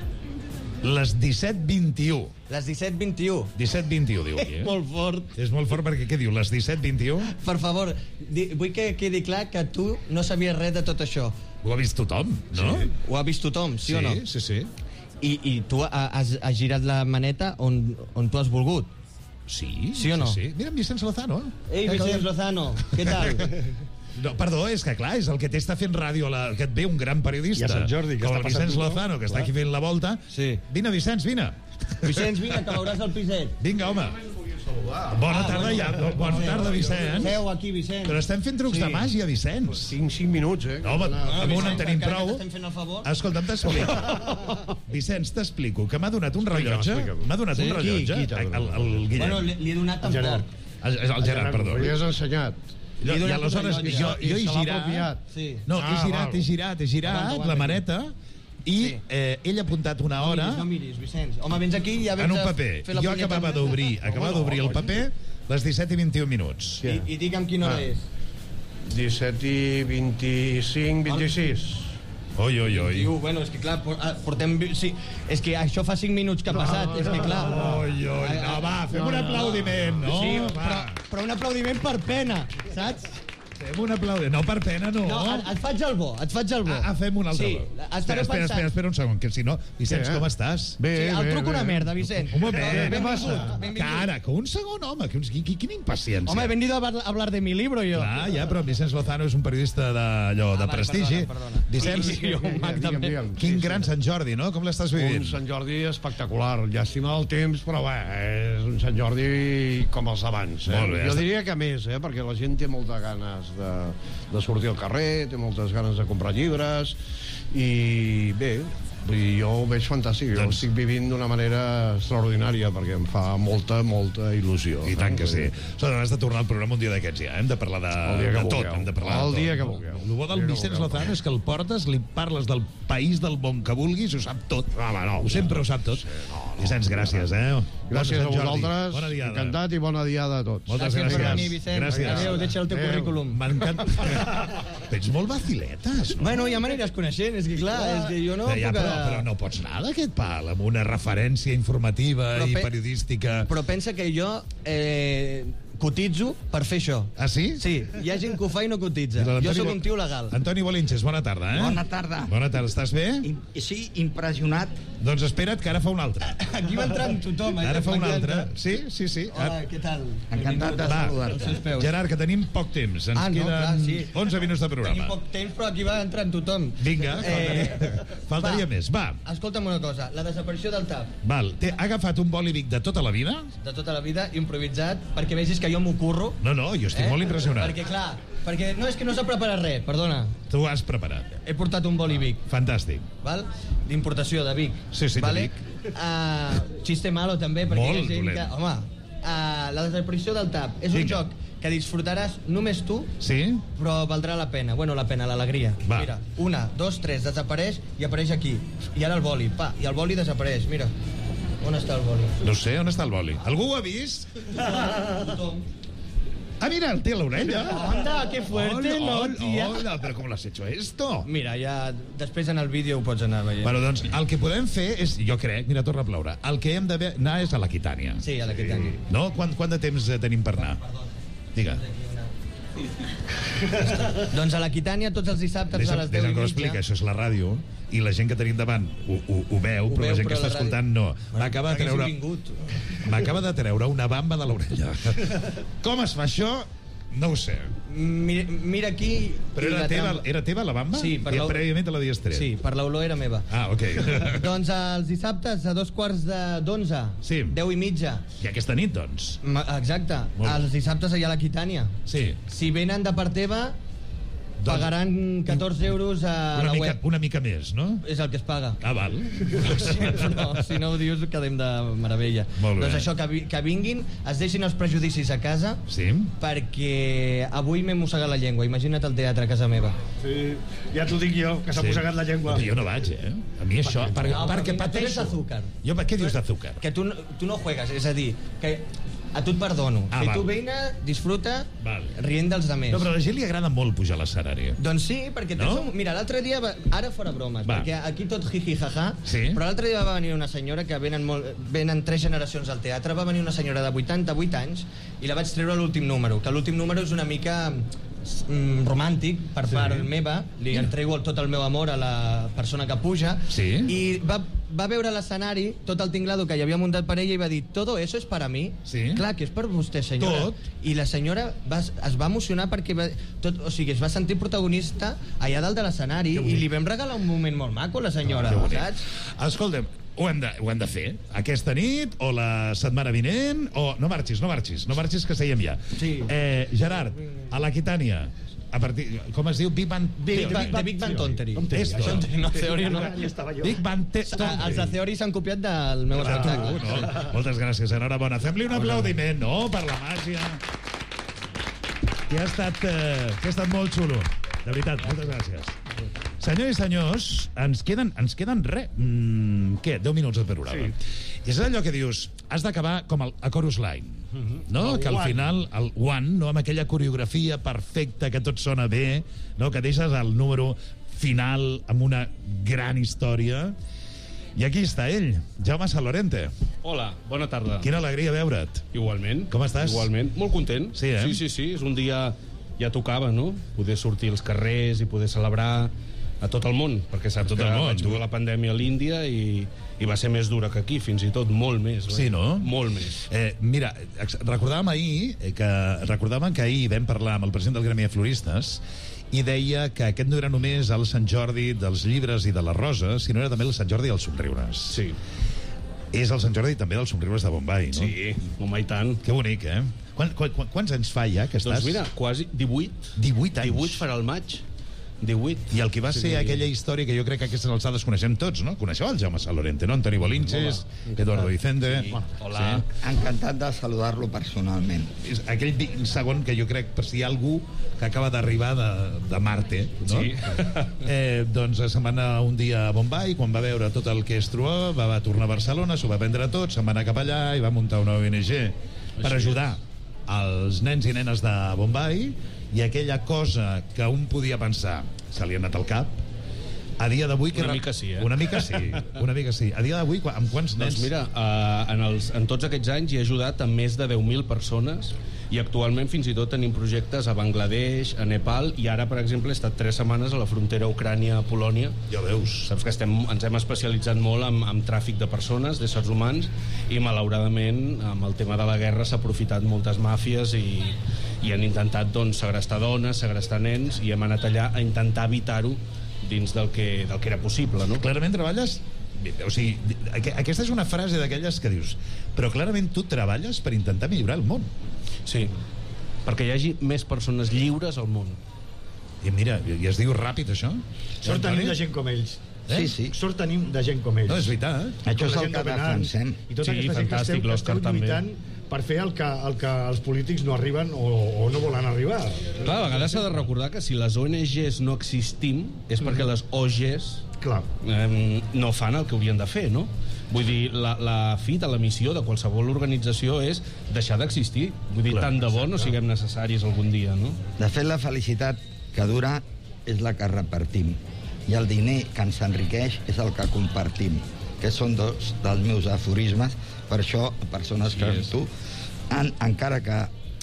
les disset vint-i-u. Les disset vint-i-u. disset vint-i-u, diu aquí, eh? Molt fort. És molt fort perquè, què diu, les disset vint-i-u? Per favor, di, vull que quedi clar que tu no sabies res de tot això. Ho ha vist tothom, no? Sí. Ho ha vist tothom, sí, sí o no? Sí, sí, sí. I, i tu has, has girat la maneta on, on tu has volgut. Sí, sí o no? Sí, sí. Mira, Vicenç Lozano. Ei, Vicenç Lozano, què tal? No, perdó, és que clar, és el que t'està fent ràdio, la, que et ve un gran periodista. I a Sant Jordi, que com està el Vicenç Lozano, que clar. Està aquí fent la volta. Sí. Vine, Vicenç, vine. Vicenç, vine, que veuràs el piset. Vinga, home. Bona tarda, ja. Bona tarda, Vicenç. Seu aquí, Vicenç. Però estem fent trucs sí. de màgia, Vicenç. cinc, cinc minuts, eh? No, home, no, amb un en tenim prou. Escolta'm, t'explico. Vicenç, t'explico que m'ha donat un rellotge. M'ha donat un rellotge. El Guillem. Bueno, li he donat tampoc. El Gerard, perdó. Li has ensenyat. Jo, I aleshores jo, jo he girat... Sí. No, he girat, he girat, he girat la maneta i eh, ell ha apuntat una hora... No miris, no miris, Vicenç. Home, vens aquí i ja vens en un paper. Jo acabava d'obrir acabava d'obrir el paper les disset i vint-i-un minuts. I, i digue'm quina hora és. disset i vint-i-cinc, vint-i-sis. Oi, oi, oi. Diu, bueno, és que clar, portem... Sí, és que això fa cinc minuts que ha passat, és que clar... Oi, oi, no, va, fem un aplaudiment, no? Sí, però, però un aplaudiment per pena, saps? Fem un aplaudiment, no per pena, no. No, et faig el bo, et faig el bo. Ah, fem un altre sí, bo. Espera, espera, espera, espera un segon, que si no... Vicenç, com estàs? Bé, sí, el bé, truco bé. una merda, Vicenç. Un moment, què passa? Que ara, que un segon, home, que uns, quina impaciència. Home, he venido a hablar de mi libro, jo. Clar, ja, però Vicenç Lozano és un periodista d'allò, de, de prestigi. Perdona, perdona. Vicenç, sí, jo, digue'm, quin gran Sant Jordi, no? Com l'estàs vivint? Un Sant Jordi espectacular. Llàstima del temps, però bé, és un Sant Jordi com els abans. Eh? Molt bé, jo diria que més, eh? Perquè la gent té moltes ganes de, de sortir al carrer, té moltes ganes de comprar llibres i bé, jo ho veig fantàstic. Jo doncs... estic vivint d'una manera extraordinària perquè em fa molta, molta il·lusió. I tant que sí. Escolta, has de tornar al programa un dia d'aquests ja. Hem de parlar de, de tot. Hem de parlar el de tot. dia que vulgueu. El bo del Vicenç Lozano és que el portes, li parles del país del món que vulguis, ho sap tot. Home, no, ho sempre ho sap tot. Sí, no, no, Vicenç, gràcies, eh? Gràcies a vosaltres. Bona diada. Encantat i bona diada a tots. Moltes gràcies. gràcies. Per venir, Vicenç. Gràcies. Adéu, deixa el teu Adéu. currículum. M'encanta. Ets molt vaciletes, no? Bueno, ja m'aniràs coneixent, és que clar, és que jo no ja, puc... Però, però no pots anar d'aquest pal, amb una referència informativa però i pe... periodística. Però pensa que jo... Eh... cotitzo per fer això. Ah, sí? Sí, hi ha gent que ho fa i no cotitza. Jo sóc un tio legal. Antoni Bolinches, bona tarda, eh? Bona tarda. Bona tarda, estàs bé? I, sí, impressionat. Doncs espera't, que ara fa un altre. Aquí va entrar amb tothom, eh? Ara fa un altre. Sí, sí, sí. Hola, què tal? Encantat de saludar-te. Gerard, que tenim poc temps. Ens Ah, no, queden clar, sí. onze minuts de programa. Tenim poc temps, però aquí va entrar amb tothom. Vinga, faltaria, Eh, faltaria va. més. Va, Escolta'm una cosa, la desaparició del tap, val. Té, ha agafat un boli Vic de tota la vida? de tota la vida, improvisat, perquè vegis que jo m'ho curro. No, no, jo estic molt impressionat. Perquè, clar, perquè no és que no s'ha preparat res, perdona. Tu has preparat. He portat un boli Vic, Fantàstic. val? D'importació de Vic. Sí, sí, de vale? Vic. Uh, xiste malo, també, perquè Molt hi ha gent dolent. que... Home, uh, la desaparició del tap és un Vinga. joc que disfrutaràs només tu, Sí? però valdrà la pena. Bueno, la pena, l'alegria. Va. Mira, una, dos, tres, desapareix i apareix aquí. I ara el boli, pa, i el boli desapareix, mira. On està el boli? No sé, on està el boli? Algú ho ha vist? Tothom. Ah, mira, el té a l'orella. Anda, qué fuerte, hola, no, tia. Hola, però com l'has hecho esto? Mira, ja després en el vídeo ho pots anar veient. Bueno, doncs, el que podem fer és, jo crec, mira, torna a ploure, el que hem d'anar és a l'Aquitània. Sí, a l'Aquitània. No? Quant, quant de temps eh, tenim per anar? Digue. Doncs a l'Aquitània tots els dissabtes a Deixa'm, les deu deixa'm i que ho mitja. expliqui, això és la ràdio, i la gent que tenim davant ho, ho, ho veu, Ho però veu, la gent que però està la ràdio- escoltant no. M'acaba de Haguéssiu treure... vingut. M'acaba de treure una bamba de l'orella. Com es fa això? No ho sé. Mira, mira aquí... Però i era la teva, trampa. era teva la bamba? Sí, per I l'ol- prèviament te l'havies tret? Sí, per l'olor era meva. Ah, ok. Doncs els dissabtes a dos quarts de d'onze, Sí. deu i mitja. I aquesta nit, doncs? Ma- Exacte, Molt bé. els dissabtes allà a l'Aquitània. Sí. Si venen de part teva, pagaran catorze euros a Una la mica, web. una mica més, no? És el que es paga. Ah, val. No, si no ho dius quedem de meravella. Molt bé. Doncs això, que, vi- que vinguin, es deixin els prejudicis a casa, Sí? perquè avui m'he mossegat la llengua. Imagina't el teatre a casa meva. Sí, ja t'ho dic jo, que s'ha Sí. mossegat la llengua. Jo no vaig, eh? A mi això... Per, No, perquè però tu eres pateixo. azúcar. Jo, què dius d'azúcar? Que tu, no- tu no juegues, és a dir, que a tu et perdono. Ah, si val. tu vine, disfruta Val. rient dels demés. No, però a la gent li agrada molt pujar a l'escenari. Doncs sí, perquè tens No? un... Mira, l'altre dia, va... ara fora bromes, Va. perquè aquí tot jiji jaja, Sí. però l'altre dia va venir una senyora que venen, molt... venen tres generacions al teatre, va venir una senyora de vuitanta-vuit anys i la vaig treure a l'últim número, que l'últim número és una mica mm, romàntic per Sí. part meva, li entrego el- tot el meu amor a la persona que puja, Sí. i va, va veure l'escenari, tot el tinglado que hi havia muntat per ella, i va dir, todo eso es para mí. Sí. Clar, que és per vostè, senyora. Tot. I la senyora va, es va emocionar perquè va, tot, o sigui, es va sentir protagonista allà dalt de l'escenari i li vam regalar un moment molt maco a la senyora, Que bonic. saps? Escolta'm, ho hem, de, ho hem de fer aquesta nit o la setmana vinent o... No marxis, no marxis, no marxis que seiem ja. Sí. Eh, Gerard, a l'Aquitània, a partir, com es diu? Big Bang... Big Bang- The Big Bang Tontery. Esto. Tontery, no, Theory no. Allà estava jo. Big Bang Te- Ah, Tontery. Els de Theory s'han copiat del meu Clar, tu, espectacle. no? Moltes gràcies, enhorabona. Fem-li un aplaudiment, no?, per la màgia. Que ha estat, eh, que ha estat molt xulo. De veritat, moltes gràcies. Senyors i senyors, ens queden, ens queden res. Mm, què? deu minuts de programa. Sí. I és allò que dius, has d'acabar com el, a Chorus Line, no? El Que al one. final, el one, no? Amb aquella coreografia perfecta, que tot sona bé, no? Que deixes el número final amb una gran història. I aquí està ell, Jaume Salorente. Hola, bona tarda. Quina alegria veure't. Igualment. Com estàs? Igualment. Molt content. Sí, eh? Sí, sí, sí. És un dia... Ja tocava, no? Poder sortir als carrers i poder celebrar a tot el món, perquè saps tot que el món. vaig viure la pandèmia a l'Índia i, i va ser més dura que aquí, fins i tot molt més. Sí, no? Molt més. Eh, mira, ex- recordàvem ahir eh, que, recordàvem que ahir vam parlar amb el president del Gremi de Floristes i deia que aquest no era només el Sant Jordi dels llibres i de les roses, sinó era també el Sant Jordi dels somriures. Sí. És el Sant Jordi també dels somriures de Bombay, no? Sí, home, i tant. Que bonic, eh? Quan, quan, quan, quants anys fa ja que estàs? Doncs mira, quasi divuit. divuit anys. divuit farà el maig. divuit. I el que va Sí, ser sí. aquella història que jo crec que a aquestes alçades coneixem tots, no? Coneixeu el Jaume Salorente, no? Antoni Bolinches, Hola. Eduardo Vicente... Sí. Hola. Encantat de saludar-lo personalment. És aquell vi- segon que jo crec, per si hi ha algú que acaba d'arribar de, de Marte, no? Sí. Eh, doncs se'n va anar un dia a Bombay, quan va veure tot el que es trobava, va, va tornar a Barcelona, s'ho va prendre tot, se'n va anar cap allà i va muntar una O N G per Així ajudar els nens i nenes de Bombay, i aquella cosa que un podia pensar se li ha anat al cap, a dia d'avui... que Una re- mica sí, eh? Una mica sí, una mica sí. A dia d'avui, qua- amb quants nens... Doncs mira, uh, en, els, en tots aquests anys he ajudat a més de deu mil persones I actualment fins i tot tenim projectes a Bangladesh, a Nepal, i ara, per exemple, he estat tres setmanes a la frontera Ucrània-Polònia. Ja veus. Saps que estem, ens hem especialitzat molt en, en tràfic de persones, d'éssers humans, i malauradament amb el tema de la guerra s'ha aprofitat moltes màfies i, i han intentat doncs, segrestar dones, segrestar nens, i hem anat allà a intentar evitar-ho dins del que, del que era possible, no? Clarament treballes... O sigui, aquesta és una frase d'aquelles que dius, però clarament tu treballes per intentar millorar el món. Sí, perquè hi hagi més persones lliures al món. I mira, i es diu ràpid, això? Sort tenim de gent com ells. Eh? Sí, sí. Sort tenim de gent com ells. No, és veritat, eh? Això és el que defensem. I tota sí, aquesta gent que esteu, que esteu lluitant per fer el que, el que els polítics no arriben o, o no volen arribar. Clar, a vegades s'ha de recordar que si les O N Ges no existim és perquè les O Ges Clar. Eh, no fan el que haurien de fer, no? Vull dir, la, la fita, la missió de qualsevol organització és deixar d'existir. Vull dir, clar, tant de bo no siguem necessaris algun dia, no? De fet, la felicitat que dura és la que repartim, i el diner que ens enriqueix és el que compartim, que són dos dels meus aforismes. Per això, persones sí, com tu, en, encara que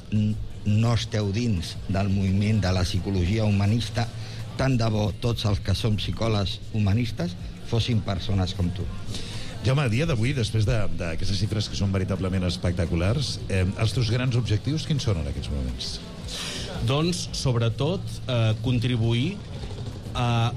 no esteu dins del moviment de la psicologia humanista, tant de bo tots els que som psicòlegs humanistes fossin persones com tu. Jaume, a dia d'avui, després d'aquestes xifres que són veritablement espectaculars, eh, els teus grans objectius quins són en aquests moments? Doncs, sobretot, eh, contribuir a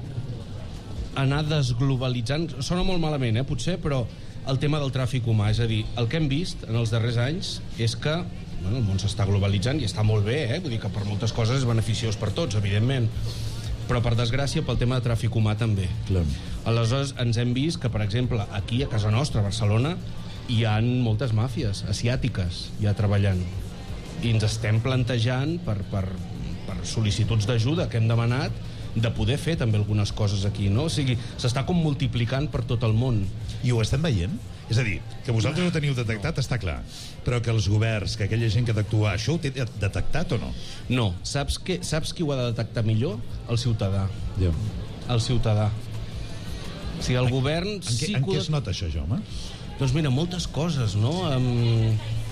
anar desglobalitzant... Sona molt malament, eh, potser, però el tema del tràfic humà. És a dir, el que hem vist en els darrers anys és que bueno, el món s'està globalitzant i està molt bé, eh? Vull dir que per moltes coses és beneficiós per tots, evidentment, però per desgràcia pel tema de tràfic humà també. Clar. Aleshores ens hem vist que, per exemple, aquí a casa nostra, a Barcelona, hi ha moltes màfies asiàtiques ja treballant, i ens estem plantejant per, per, per sol·licituds d'ajuda que hem demanat de poder fer també algunes coses aquí, no? O sigui, s'està com multiplicant per tot el món. I ho estem veient? És a dir, que vosaltres ho teniu detectat, està clar, però que els governs, que aquella gent que ha d'actuar, això ho té detectat o no? No. Saps, que, saps qui ho ha de detectar millor? El ciutadà. Ja. El ciutadà. O sigui, el govern... En, en, sí en què es nota això, Jaume? Doncs mira, moltes coses, no? Um,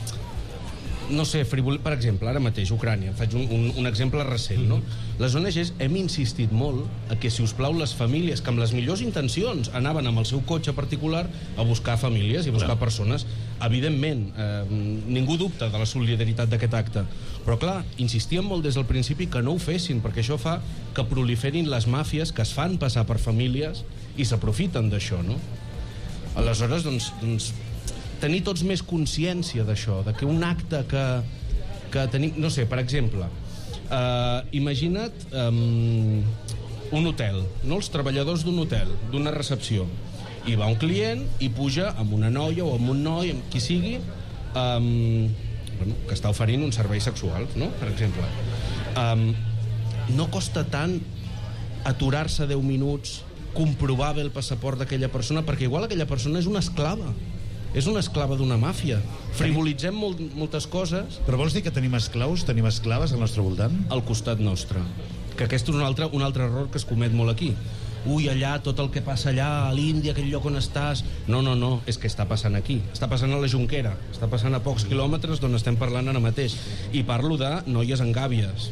no sé, frivol... per exemple, ara mateix, Ucrània, faig un, un, un exemple recent, no? Les O N Ges hem insistit molt a que, si us plau, les famílies, que amb les millors intencions anaven amb el seu cotxe particular a buscar famílies i a buscar clar. persones, evidentment, eh, ningú dubta de la solidaritat d'aquest acte, però clar, insistíem molt des del principi que no ho fessin, perquè això fa que proliferin les màfies que es fan passar per famílies i s'aprofiten d'això, no? Aleshores, doncs, doncs tenir tots més consciència d'això, de que un acte que, que tenim... No sé, per exemple, eh, imagina't um, un hotel, no? Els treballadors d'un hotel, d'una recepció. Hi va un client i puja amb una noia o amb un noi, amb qui sigui, um, bueno, que està oferint un servei sexual, no? Per exemple. Um, no costa tant aturar-se deu minuts, comprovar bé el passaport d'aquella persona, perquè igual aquella persona és una esclava. És una esclava d'una màfia. Frivolitzem molt, moltes coses. Però vols dir que tenim esclaus, tenim esclaves al nostre voltant? Al costat nostre. Que aquest és un altre, un altre error que es comet molt aquí. Ui, allà, tot el que passa allà, a l'Índia, aquell lloc on estàs... No, no, no, és que està passant aquí. Està passant a la Jonquera. Està passant a pocs quilòmetres d'on estem parlant ara mateix. I parlo de noies en gàbies.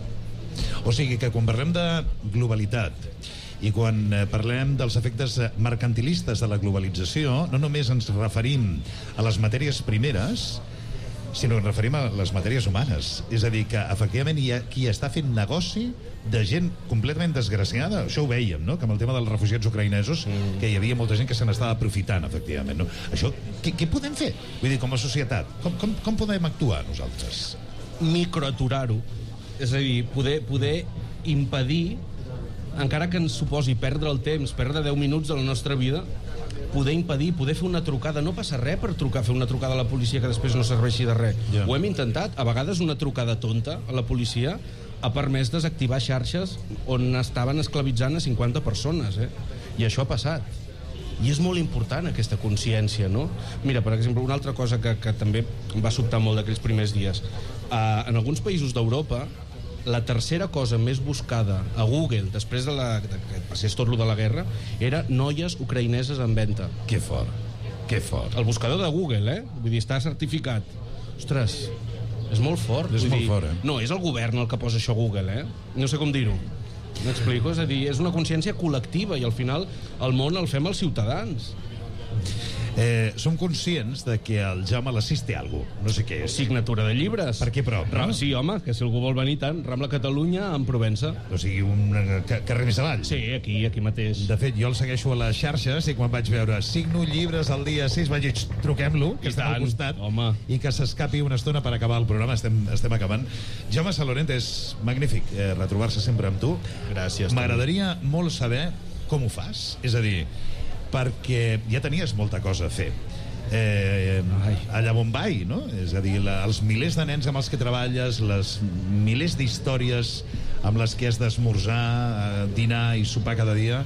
O sigui que quan parlem de globalitat i quan parlem dels efectes mercantilistes de la globalització, no només ens referim a les matèries primeres, sinó que ens referim a les matèries humanes. És a dir, que efectivament hi ha qui està fent negoci de gent completament desgraciada. Això ho vèiem, no? Que amb el tema dels refugiats ucraïnesos, mm. que hi havia molta gent que se n'estava aprofitant, efectivament, no? Això, què, què podem fer? Vull dir, com a societat, com, com, com podem actuar nosaltres? Microaturar-ho. És a dir, poder, poder impedir, encara que ens suposi perdre el temps, perdre deu minuts de la nostra vida, poder impedir, poder fer una trucada. No passa res per trucar, fer una trucada a la policia que després no serveixi de res. Yeah. Ho hem intentat. A vegades una trucada tonta a la policia ha permès desactivar xarxes on estaven esclavitzant a cinquanta persones, eh? I això ha passat. I és molt important aquesta consciència, no? Mira, per exemple, una altra cosa que, que també em va sobtar molt d'aquells primers dies. Uh, en alguns països d'Europa, la tercera cosa més buscada a Google després de, la, de que passés tot lo de la guerra era noies ucraïneses en venda. Que fort, que fort. El buscador de Google, eh? Vull dir, està certificat. Ostres, És molt fort. És vull molt dir, fort, eh? No, és el govern el que posa això a Google, eh? No sé com dir-ho. M'explico? És a dir, és una consciència col·lectiva i al final el món el fem els ciutadans. Eh, som conscients de que el Jaume Lassís té alguna cosa. No sé què és. Signatura de llibres. Per què prop? No? No? Sí, home, que si algú vol venir tant, Rambla Catalunya en Provença. O sigui, un ca carrer més avall. Sí, aquí, aquí mateix. De fet, jo el segueixo a les xarxes i quan vaig veure signo llibres al dia sis vaig dir, truquem-lo, que I està tant, al costat, home. i que s'escapi una estona per acabar el programa. Estem, estem acabant. Jaume Salorent, és magnífic eh, retrobar-se sempre amb tu. Gràcies. M'agradaria molt saber com ho fas. És a dir, perquè ja tenies molta cosa a fer. Eh, allà on vai, no? És a dir, la, els milers de nens amb els que treballes, les milers d'històries amb les que has d'esmorzar, eh, dinar i sopar cada dia,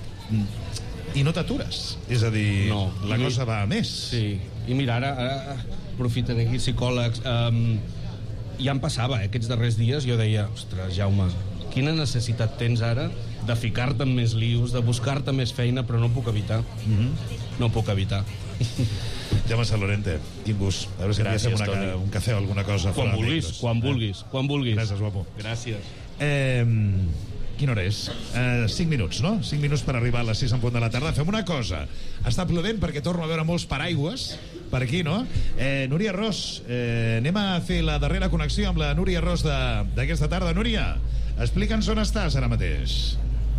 i no t'atures. És a dir, no, la i, cosa va a més. Sí, i mira, ara, ara aprofiten aquí psicòlegs. Um, ja em passava, eh, aquests darrers dies, jo deia, ostres, Jaume, quina necessitat tens ara de ficar-te en més lius, de buscar-te més feina, però no puc evitar. Mm-hmm. No puc evitar. Jaume Salorente, quin gust. A veure si Gràcies, una, Toni. un cafè o alguna cosa. Quan fora vulguis, micros. quan vulguis, quan vulguis. Gràcies, guapo. Gràcies. Eh, quina hora és? Eh, cinc minuts, no? Cinc minuts per arribar a les sis en punt de la tarda. Fem una cosa. Està plovent perquè torno a veure molts paraigües per aquí, no? Eh, Núria Ros, eh, anem a fer la darrera connexió amb la Núria Ros d'aquesta tarda. Núria, explica'ns on estàs ara mateix.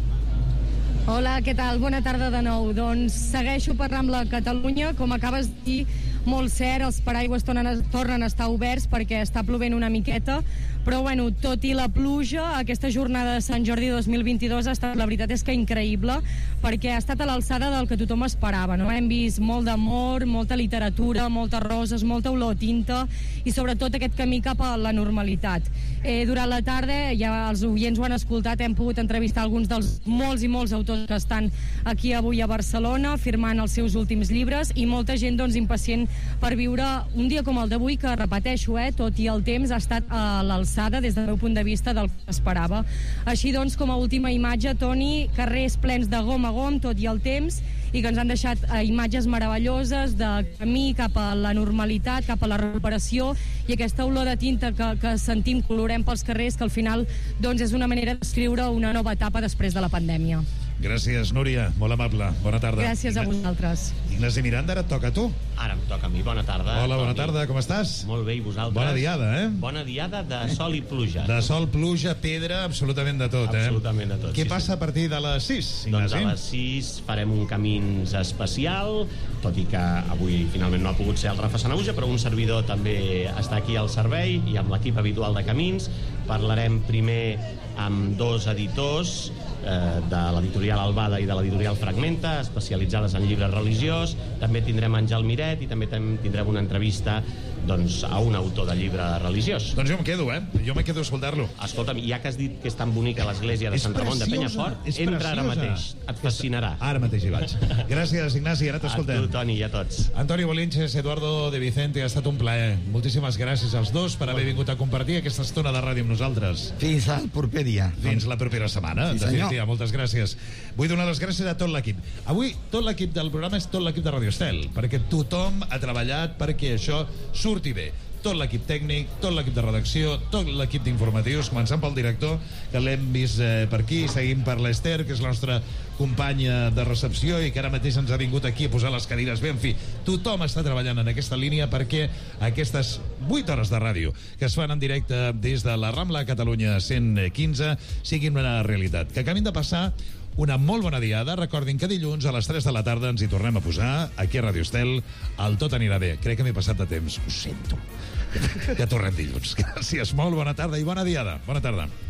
Hola, què tal? Bona tarda de nou. Doncs segueixo per Rambla Catalunya. Com acabes de dir, molt cert, els paraigües tornen a, tornen a estar oberts perquè està plovent una miqueta, però bueno, tot i la pluja, aquesta jornada de Sant Jordi dos mil vint-i-dos ha estat, la veritat és que increïble, perquè ha estat a l'alçada del que tothom esperava, no? Hem vist molt d'amor, molta literatura, moltes roses, molta olor tinta i sobretot aquest camí cap a la normalitat. Eh, durant la tarda, ja els oients ho han escoltat, hem pogut entrevistar alguns dels molts i molts autors que estan aquí avui a Barcelona firmant els seus últims llibres i molta gent doncs impacient per viure un dia com el d'avui, que repeteixo, eh, tot i el temps ha estat a l'alçada des del meu punt de vista del que esperava. Així doncs, com a última imatge, Toni, carrers plens de gom a gom, tot i el temps, i que ens han deixat eh, imatges meravelloses de camí cap a la normalitat, cap a la recuperació, i aquesta olor de tinta que, que sentim, colorem pels carrers, que al final doncs, és una manera d'escriure una nova etapa després de la pandèmia. Gràcies, Núria, molt amable. Bona tarda. Gràcies a vosaltres. Ignasi Miranda, ara et toca a tu. Ara em toca a mi. Bona tarda. Hola, bona Toni. tarda, com estàs? Molt bé, i vosaltres? Bona diada, eh? Bona diada de sol i pluja. De sol, pluja, pedra, absolutament de tot, eh? Absolutament de tot. Què sí, passa sí. a partir de les sis, Doncs Ignasi? a les sis farem un camins especial, tot i que avui finalment no ha pogut ser el Rafa Sanahuja, però un servidor també està aquí al servei i amb l'equip habitual de Camins. Parlarem primer amb dos editors eh, de l'editorial Albada i de l'editorial Fragmenta, especialitzades en llibre religiós. També tindrem Àngel Miret i també tindrem una entrevista doncs, a un autor de llibre religiós. Doncs jo em quedo, eh? Jo me quedo a escoltar-lo. Escolta'm, ja que has dit que és tan bonica l'església de És Sant Ramon de preciosa, Penyafort, és entra ara preciosa. mateix. Et fascinarà. Ara mateix hi vaig. Gràcies, Ignasi, ara t'escoltem. A tu, Toni, i a tots. Antonio Bolinches, Eduardo de Vicente, ha estat un plaer. Moltíssimes gràcies als dos per haver vingut a compartir aquesta estona de ràdio amb nosaltres. Fins al proper dia. Fins la propera setmana, Sí, en senyor. definitiva. Moltes gràcies. Vull donar les gràcies a tot l'equip. Avui, tot l'equip del programa és tot l'equip de Radio Estel, perquè tothom ha treballat perquè això surti bé. Tot l'equip tècnic, tot l'equip de redacció, tot l'equip d'informatius, començant pel director, que l'hem vist eh, per aquí, seguim per l'Ester, que és la nostra companya de recepció i que ara mateix ens ha vingut aquí a posar les cadires bé. En fi, tothom està treballant en aquesta línia perquè aquestes vuit hores de ràdio que es fan en directe des de la Rambla Catalunya cent quinze siguin una realitat. Que acabin de passar una molt bona diada. Recordin que dilluns a les tres de la tarda ens hi tornem a posar aquí a Radio Estel. El Tot anirà bé. Crec que m'he passat de temps. Ho sento. Ja tornem dilluns. Gràcies, molt bona tarda i bona diada. Bona tarda.